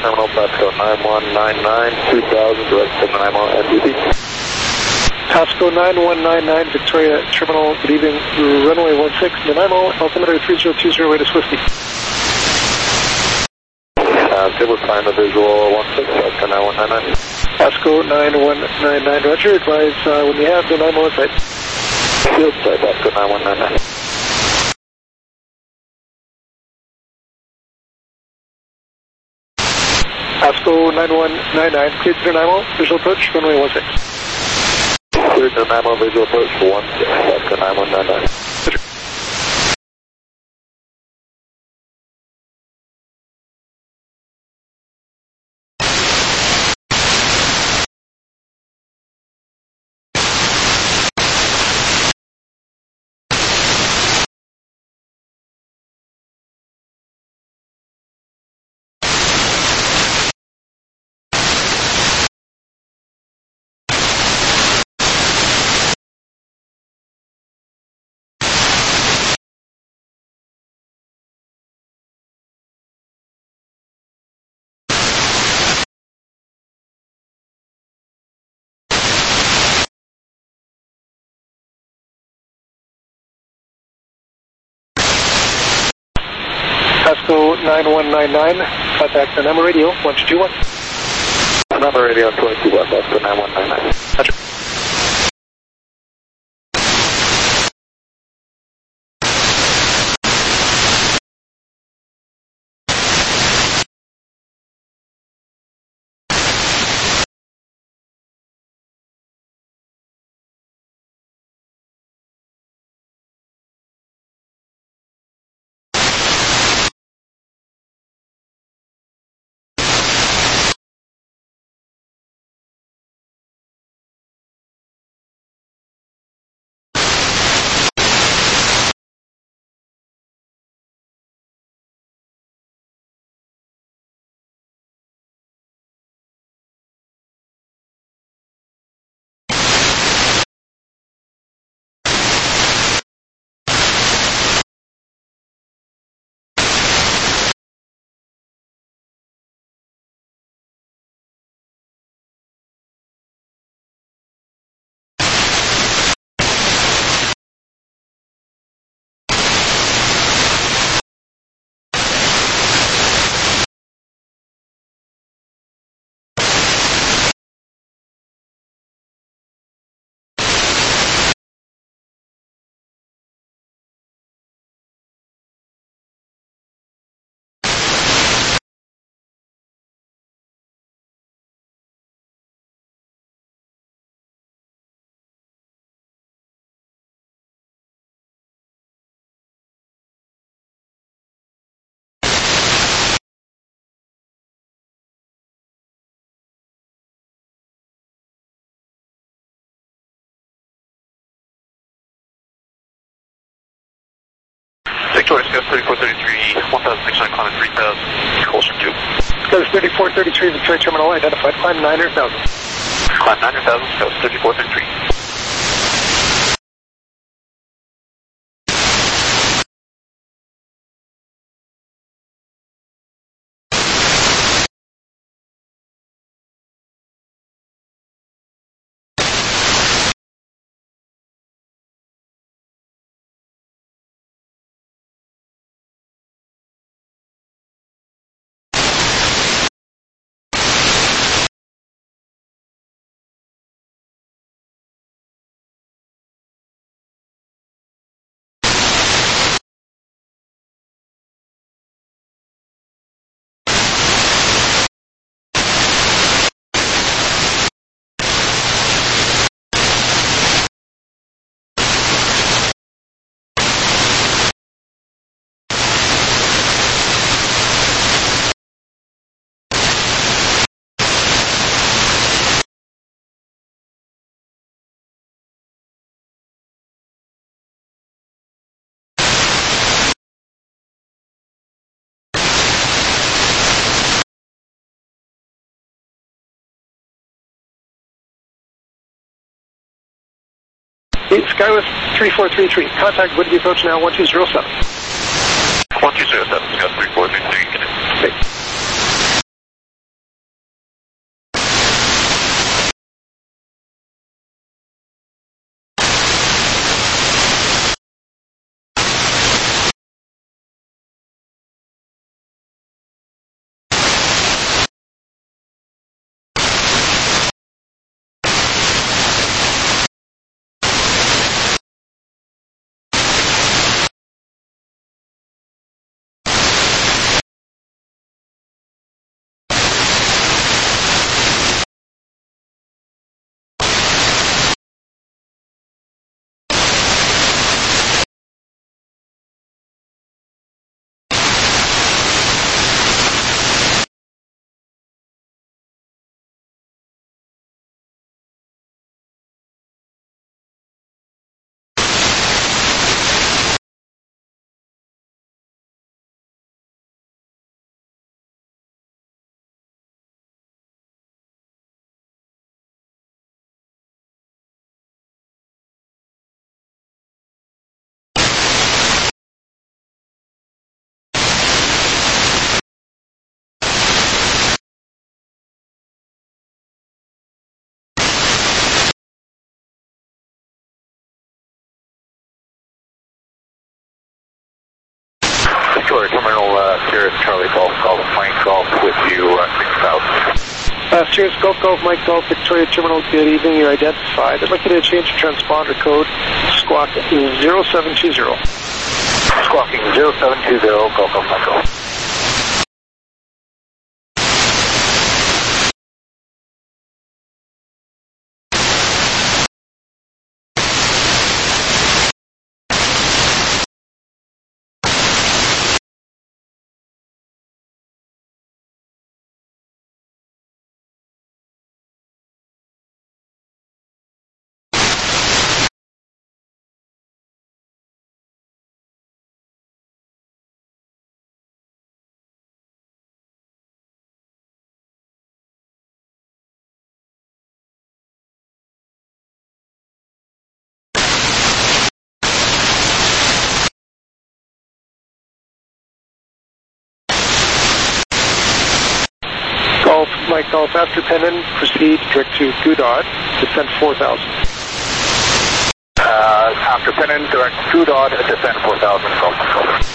Terminal, Pasco nine one nine nine, two thousand, direct to Nanaimo N D B. Pasco nine one nine nine, Victoria Terminal, good evening, runway one six, Nanaimo, altimeter three zero two zero, eight is Whiskey. Uh, good, we're flying the visual one six, Pasco nine one nine nine. Pasco nine one nine nine, roger, advise uh, when you have the Nanaimo inside. Field side, Pasco nine one nine nine. Pasco nine one nine nine, cleared to Nanaimo, visual approach, runway one six. Cleared to Nanaimo, visual approach for one six, Pasco nine one nine nine. Pasco nine one nine nine, contact Nanaimo radio, one two two one. Nanaimo radio, twenty-two one, Pasco nine one nine nine. Roger. Victoria, Scouts thirty-four thirty-three, one thousand six hundred, climb three thousand, Colson two. Scouts thirty-four thirty-three, Victoria Terminal, identified, climb nine hundred thousand. Climb nine hundred thousand, Scouts thirty-four thirty-three. Skywest three four three three, contact Woodby approach now one two zero seven. one two zero seven, Scott three four three three, connect. Victoria Terminal, uh, Sirius Charlie Golf Golf Mike Golf with you, uh, six thousand. Uh, Sirius Golf Golf Mike Golf Victoria Terminal, good evening, you're identified. I'd like you to change the transponder code, squawk zero seven two zero. Squawking zero seven two zero, Golf Golf Mike Golf. Golf Mike Golf, after Pennon, proceed direct to Goudod, descent four thousand. Uh, after Pennon, direct Goudod, descent four thousand, Golf Mike Golf.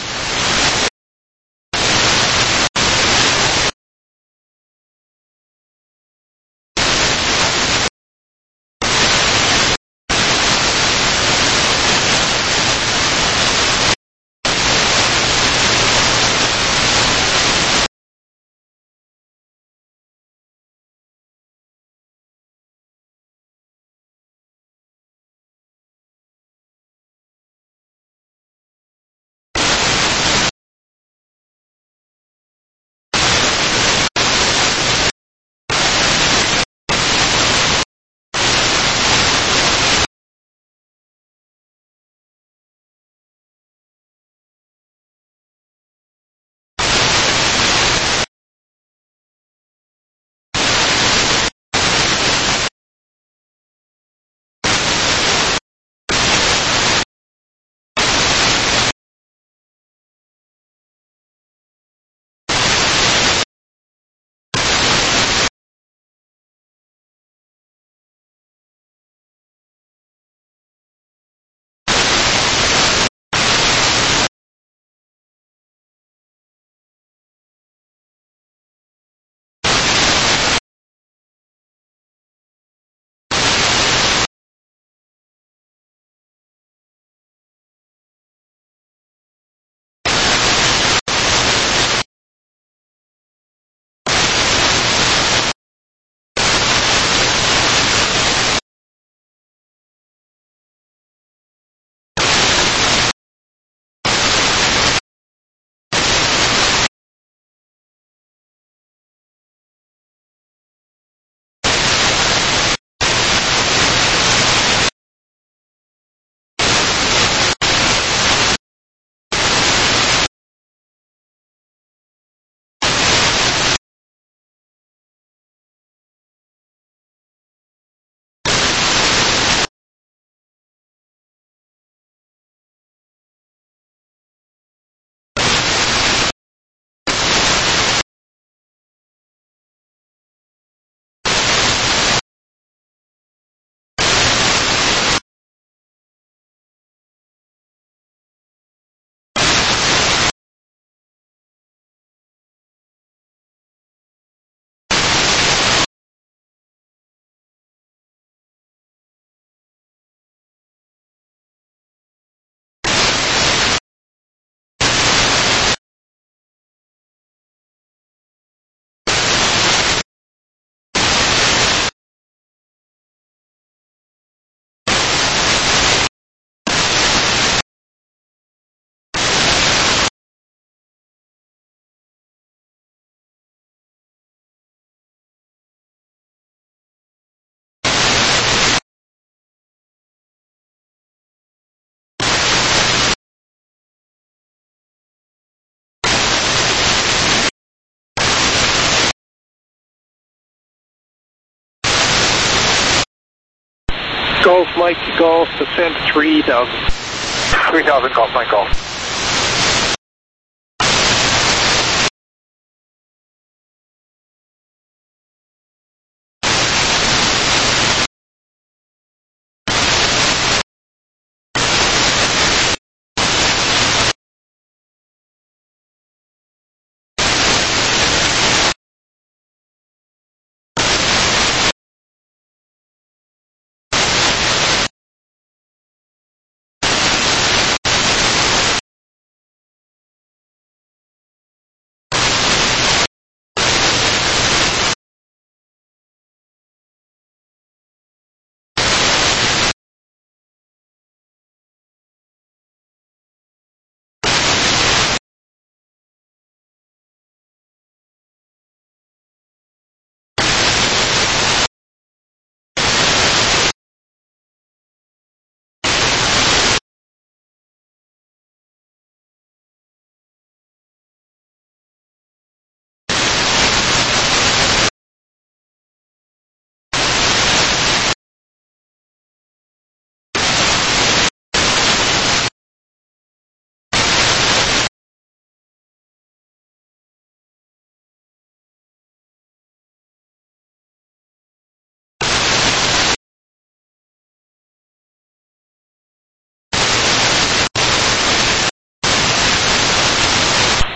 Golf Mike Golf, descent three thousand. three thousand, Golf Mike Golf.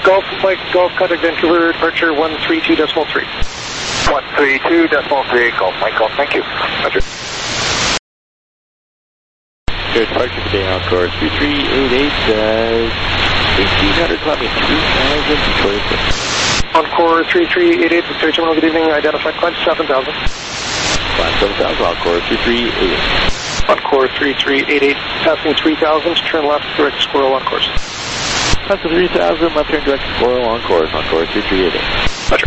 Golf Mike Golf, contact Vancouver, departure one three two decimal three. one three two decimal three, Golf Mike Golf, thank you. Roger. Good departure today on course three three eight eight, uh, eighteen hundred, climbing two thousand, Victoria six. On course three three eight eight, Victoria Terminal, good evening, identified climb seven thousand. Climb seven thousand, on course three three eight eight. On course three three eight eight, passing three thousand, turn left, direct squirrel on course. Passing three thousand, left turn direct squirrel on course, on course three three eight eight. Roger.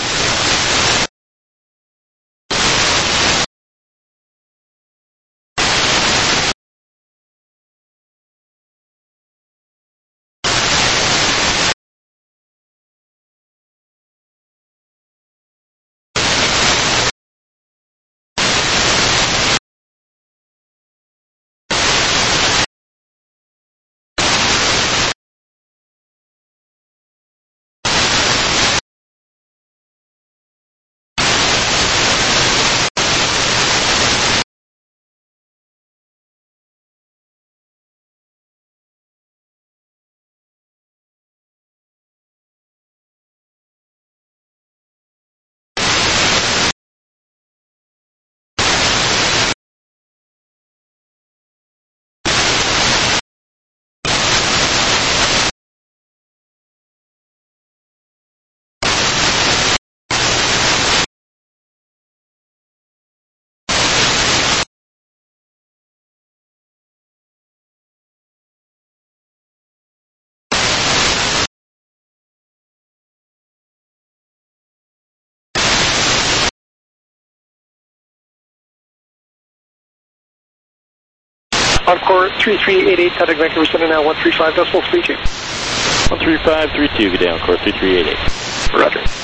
On course three three eight eight, contact Vancouver Center now one three five decimal three two. one three five three two, good day on course three three eight eight. Roger.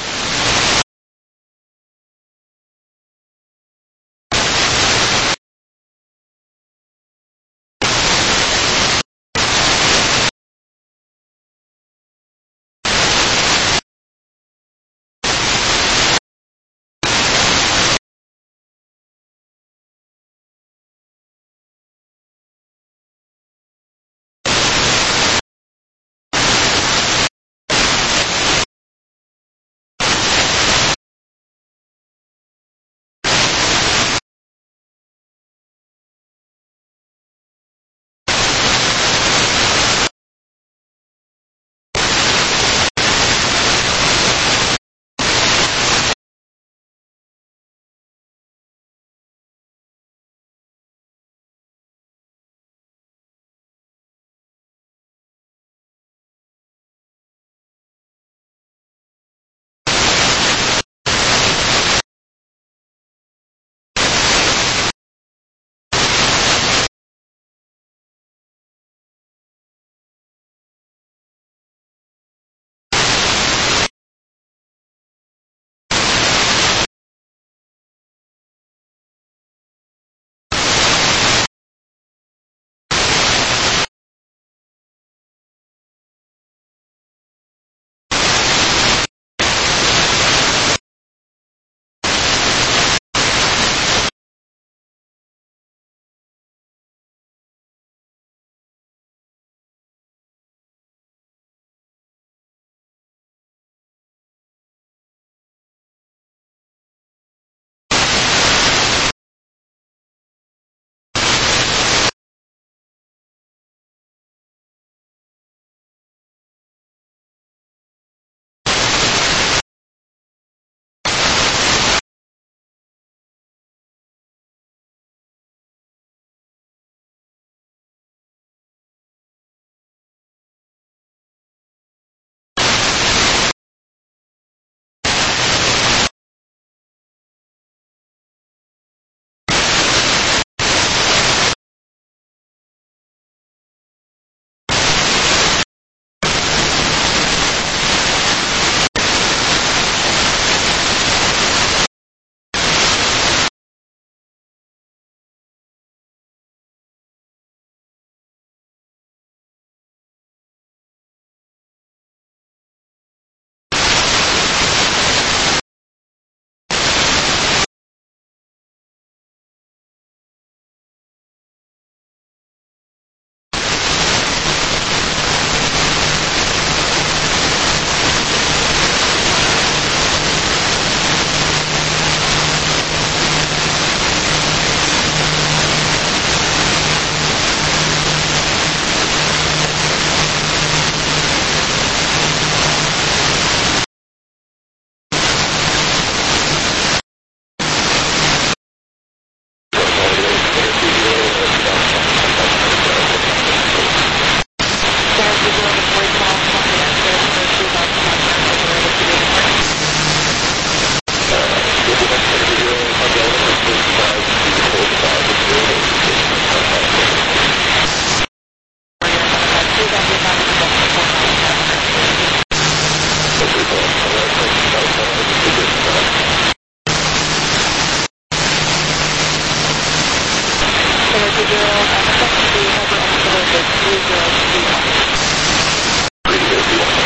zero two one. three zero two one.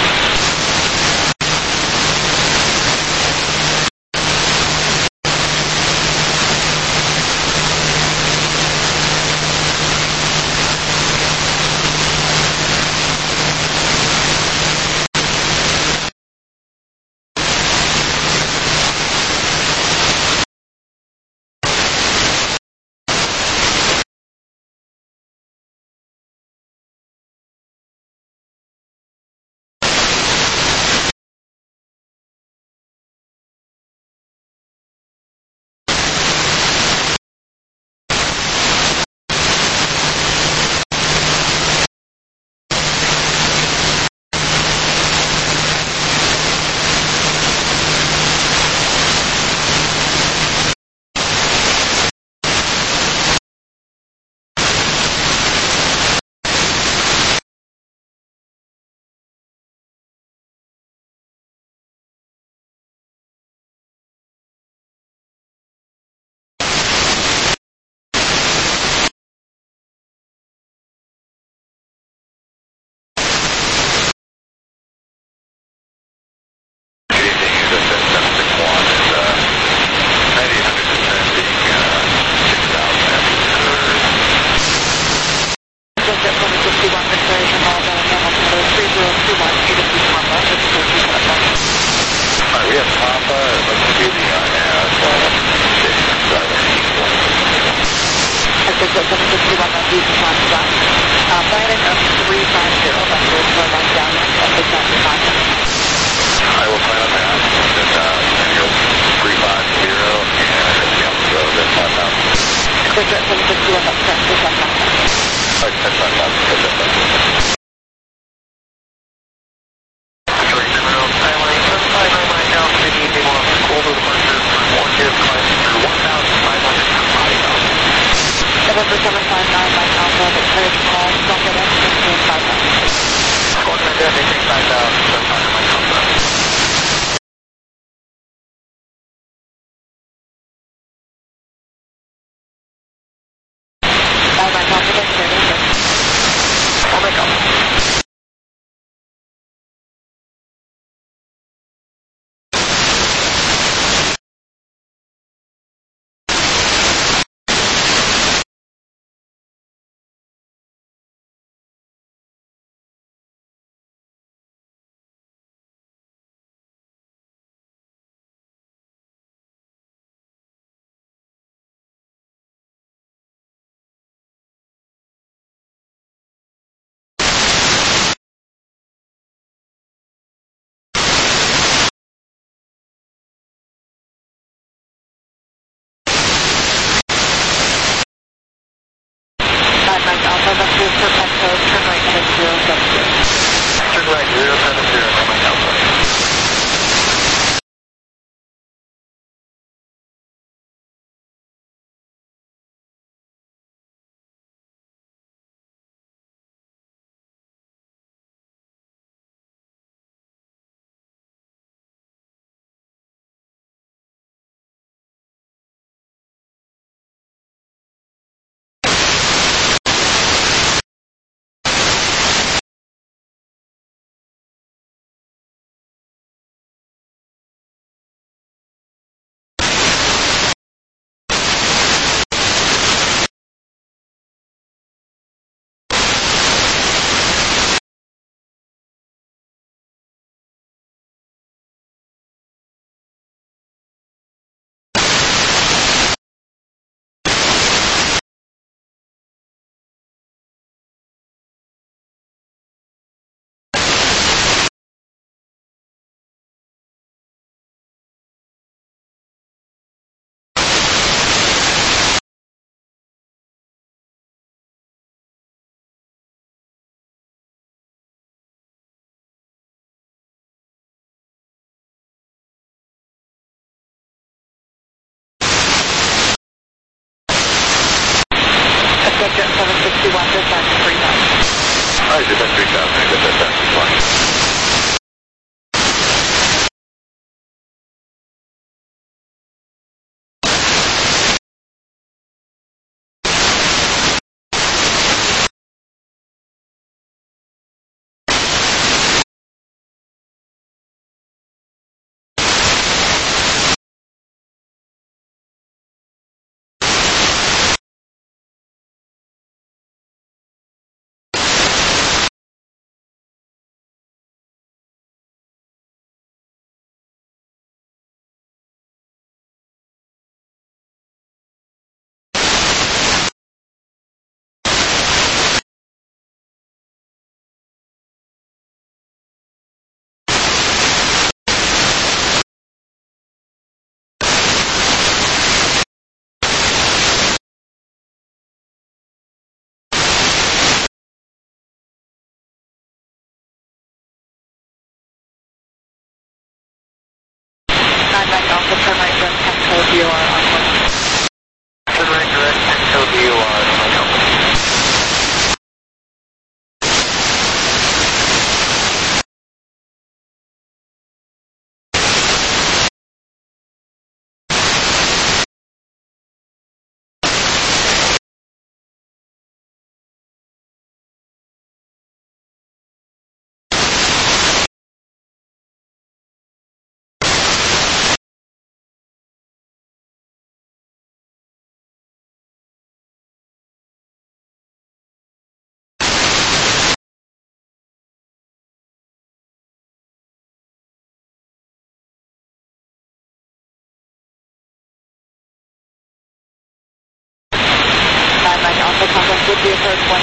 Alright, descend three thousand, descend three.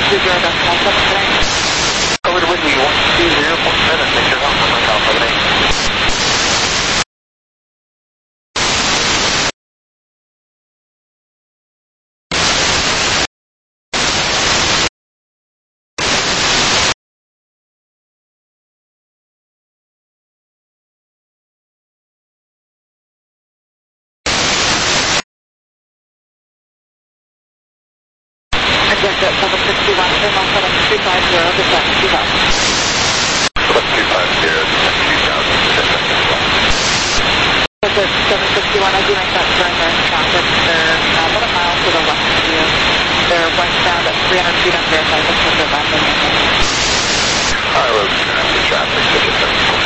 two zero decimal seven today. Over to Whitney, one two zero point seven, Victor Alpha, Mike Alpha, seven eight. Jet seven sixty-one, terminal seven two five zero, descent two thousand. seven two five zero, descent two thousand, descent two thousand. Jet seven sixty-one, I do make that turn there in traffic. They're uh, about a mile to the west of you. They're westbound at three hundred feet on verified, just with their landing. I was going to traffic, so just seven four.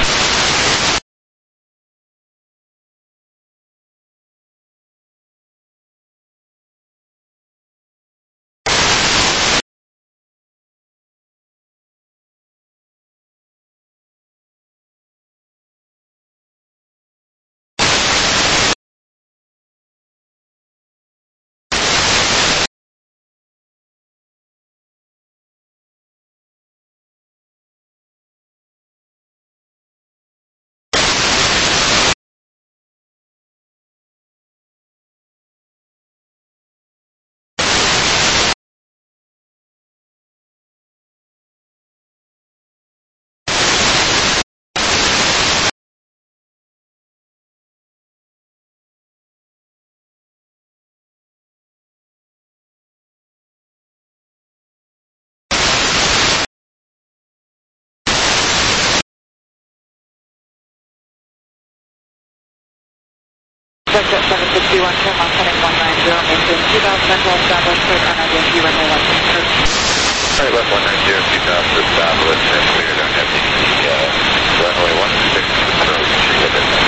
Jet seven sixty-one, terminal heading one nine zero, maintain two thousand, and well established, cleared on I D N Q, runway one six zero. Alright, left one nine zero, two thousand, established, and cleared on F D P, uh, runway one six zero, three of it.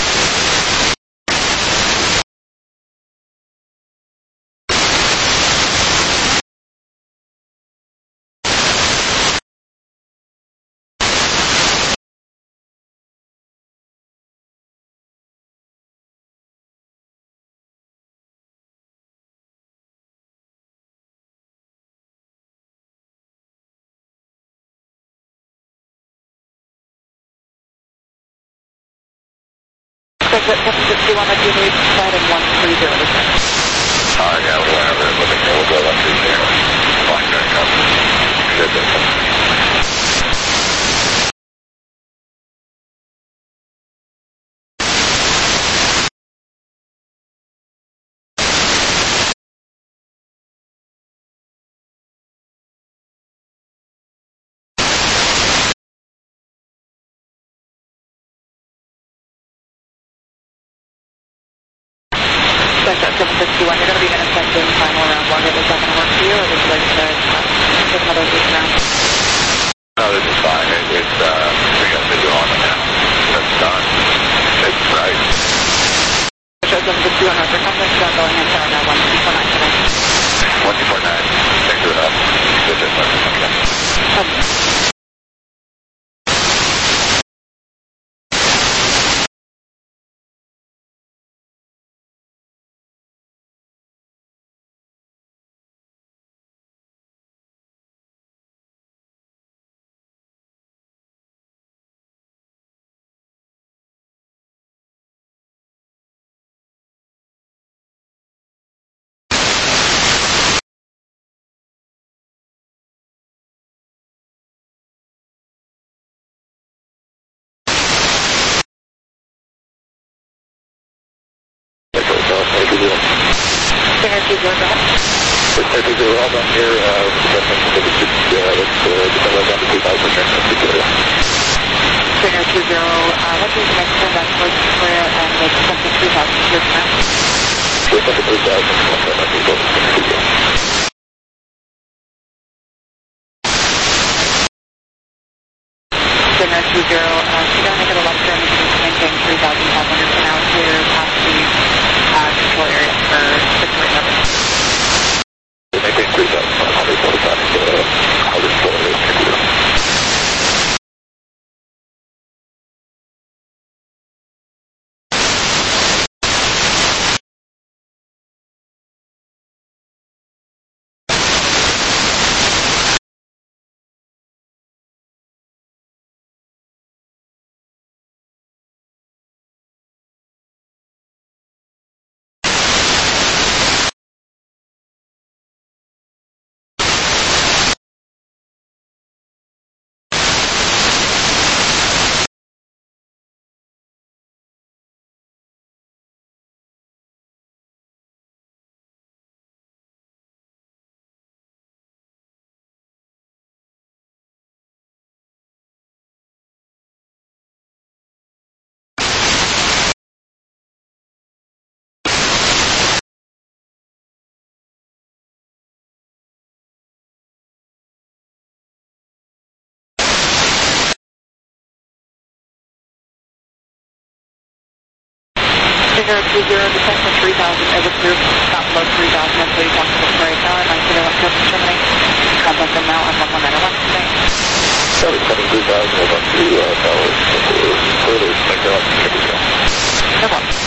Jet seven sixty-one, I do need sliding one three zero. Uh, yeah, whatever, looking here, we'll go one three zero. Flying back up. Good, good. Jet seven sixty-one, you're going to be intersecting final round one. Is that going to work for you, or would you like to uh, take another loop around? No, this is fine. It, it's, uh, we got video on it now. That's done. It's right. Jet seven sixty-one, Roger, contact ground going in tower now, one two four nine today. one two four nine. Thanks for the help. Good, good, good. Okay. Singer two zero, go ahead. Singer two zero, all done here. Uh, let's depend on the two thousand return. Singer two zero, uh, what is the next turn back towards Victoria and the descent to three thousand, clear for now? Descent to three thousand, one seven, two zero. Singer two zero, uh, so you're going to make it a left turn, you can maintain three thousand five hundred for now, clear past the uh, control area for Victoria Level. Maintain three thousand five hundred for the time, so I'll just go ahead and take it up. zero two zero, descent to three thousand, over through, not below three thousand until you talk to the right tower, nine zero one zero, terminate. Contact them now on one one nine one, thanks. seventy-three thousand over two uh, towers. Further, thank you. No problem.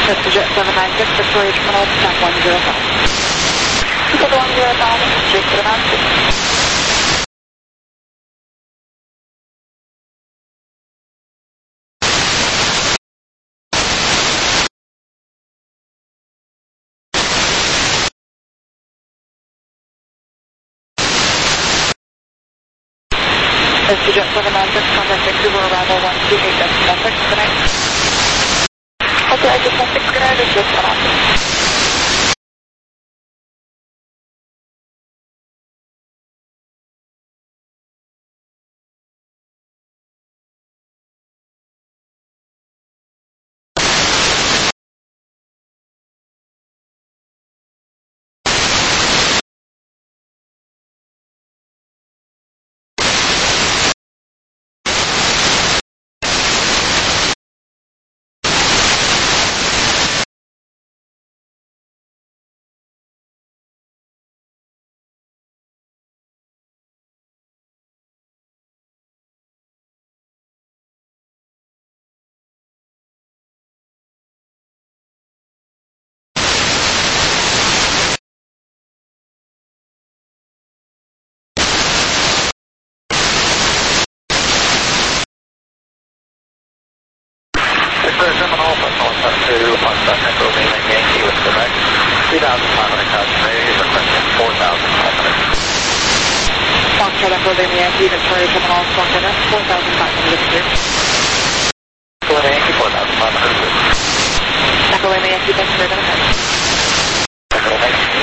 EasyJet seven nine six, Victoria Terminal, Tap one zero five. Tap one zero five, J seven nine six. EasyJet seven nine six, contact Vancouver, arrival one two eight, that's Six, good night. Okay, I just want six, good night, it's just one off. Victoria Terminal, Flight one seven two, Foxtrot Echo, Lima Yankee with Quebec, three thousand five hundred Calgary, requesting four thousand five hundred. Foxtrot Echo, Lima Yankee, Victoria Terminal, Squawk Dennis, four thousand five hundred clear. Echo Lima Yankee, four thousand five hundred. Echo Lima Yankee, thanks for the minute. Echo Lima Yankee.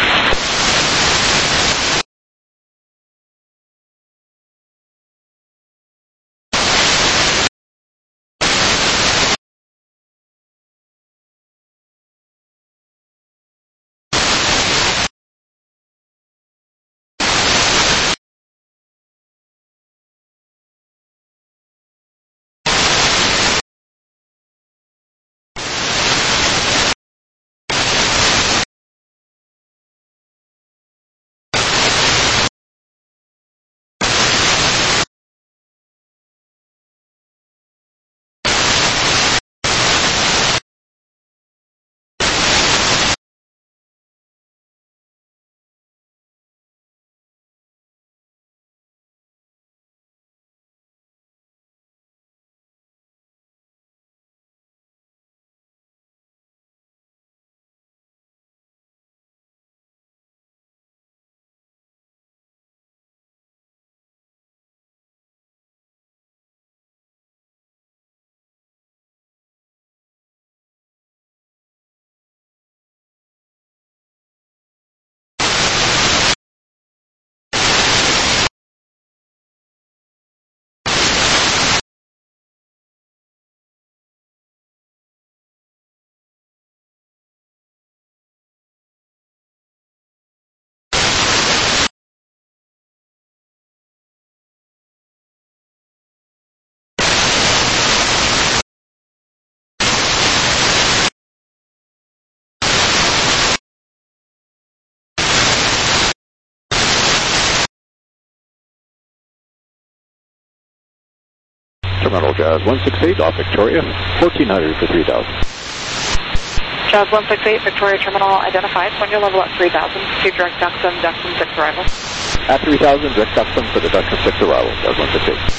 Terminal Jazz one six eight off Victoria, fourteen hundred for three thousand. Jazz one six eight, Victoria Terminal identified. When you're level at three thousand, keep direct Duxton, Duxton six arrival. At three thousand, direct Duxton for the Duxton six arrival, Jazz one six eight.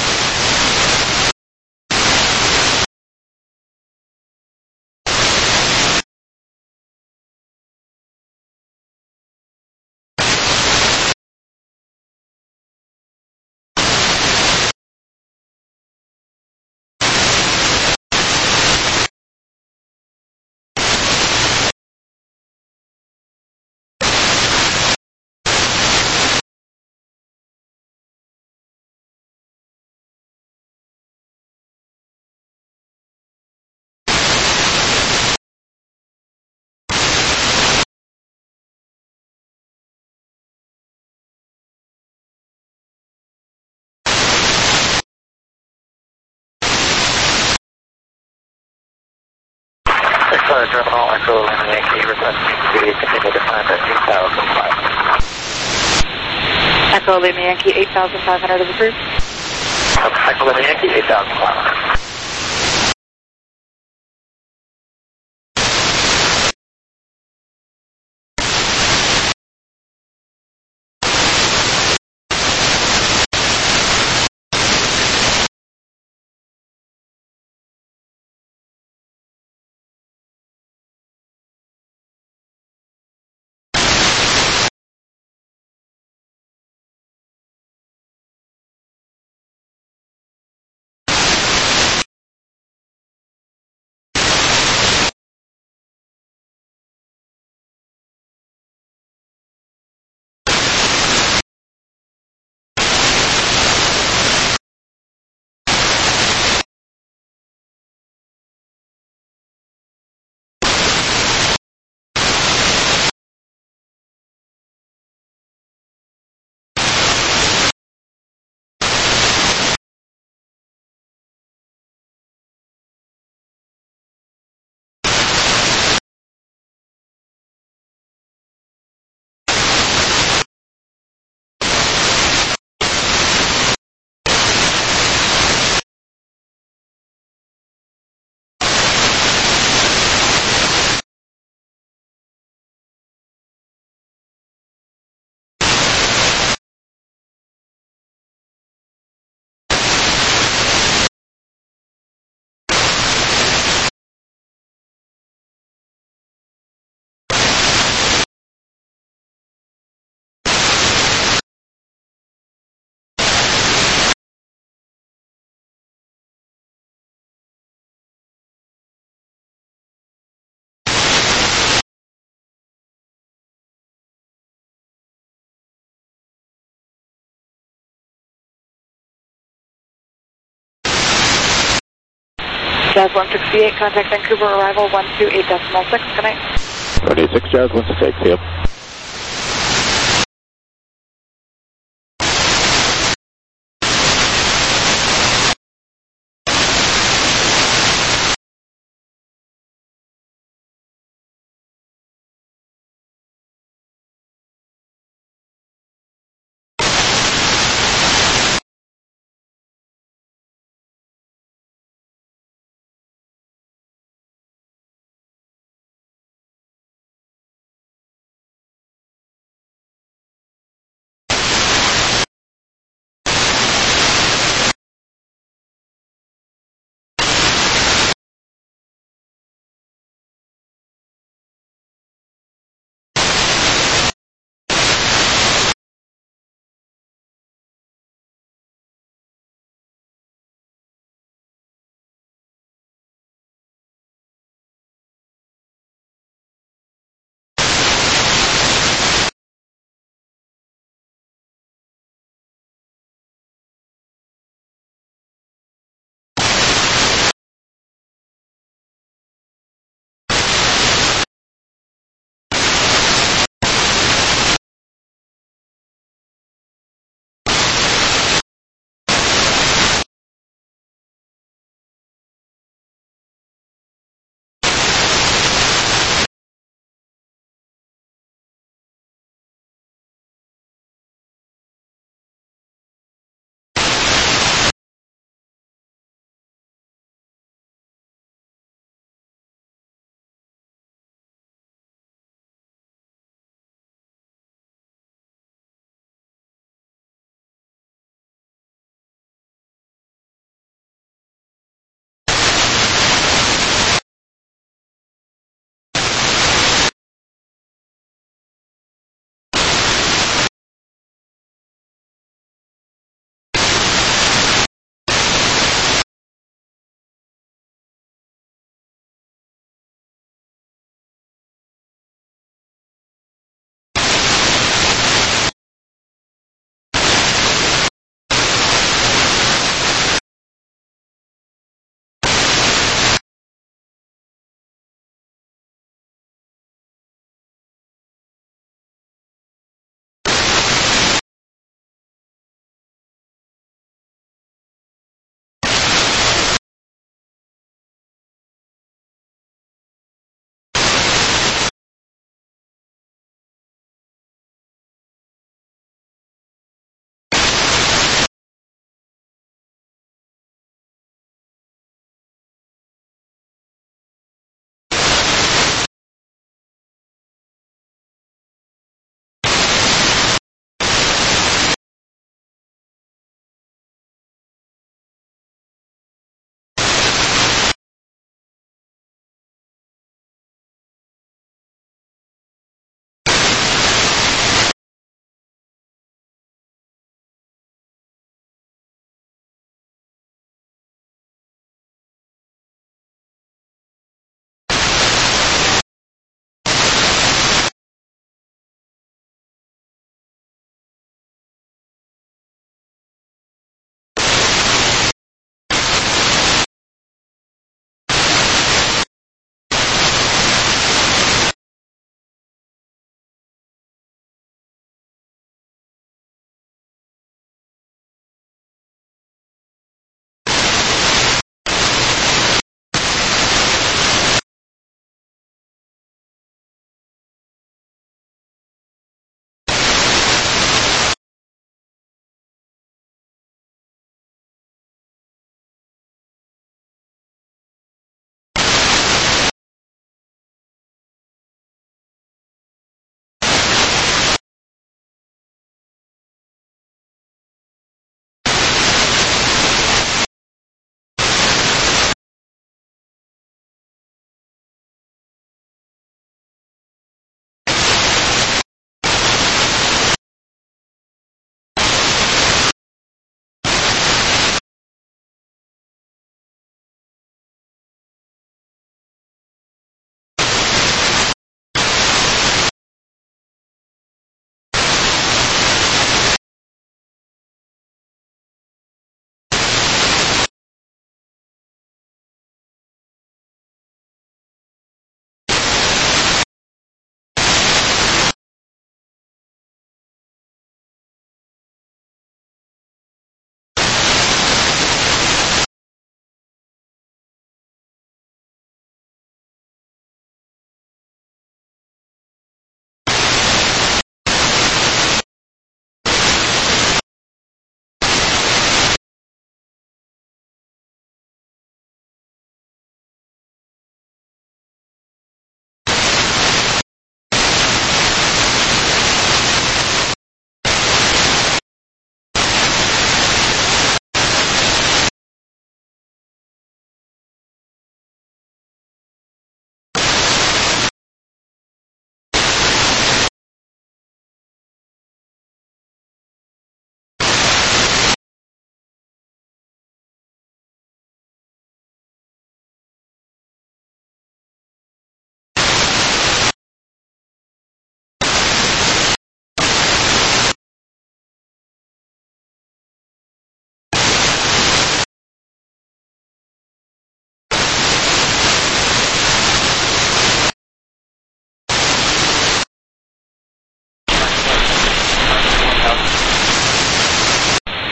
Victoria Terminal, Echo Lima Yankee, requesting to continue to climb at eight thousand five hundred. Echo Lima Yankee, eight thousand five hundred is approved. Echo Lima Yankee, eight thousand five hundred. Jazz one sixty-eight, contact Vancouver, arrival one two eight decimal six, good night. one eight six, Jazz one sixty-eight, see you.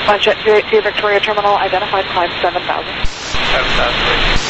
Lunchette two eight two Victoria Terminal, identified climb seven thousand. seven thousand.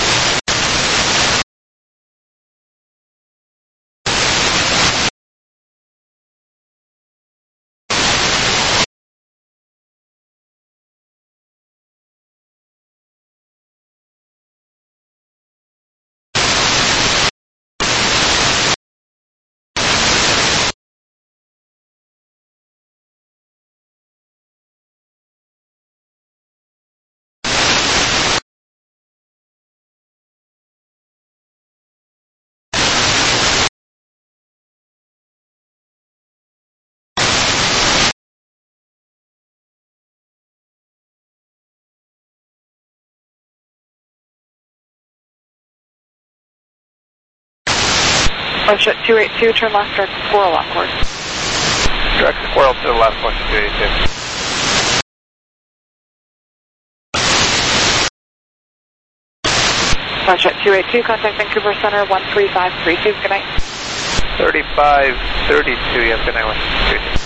Lunchette two eight two, turn left, direct Squirrel on course. Direct Squirrel to the left, Lunchette two eight two. Lunchette two eight two, contact Vancouver Center one three five three two, good night. thirty-five thirty-two, yes, good night, Lunchette two eight two.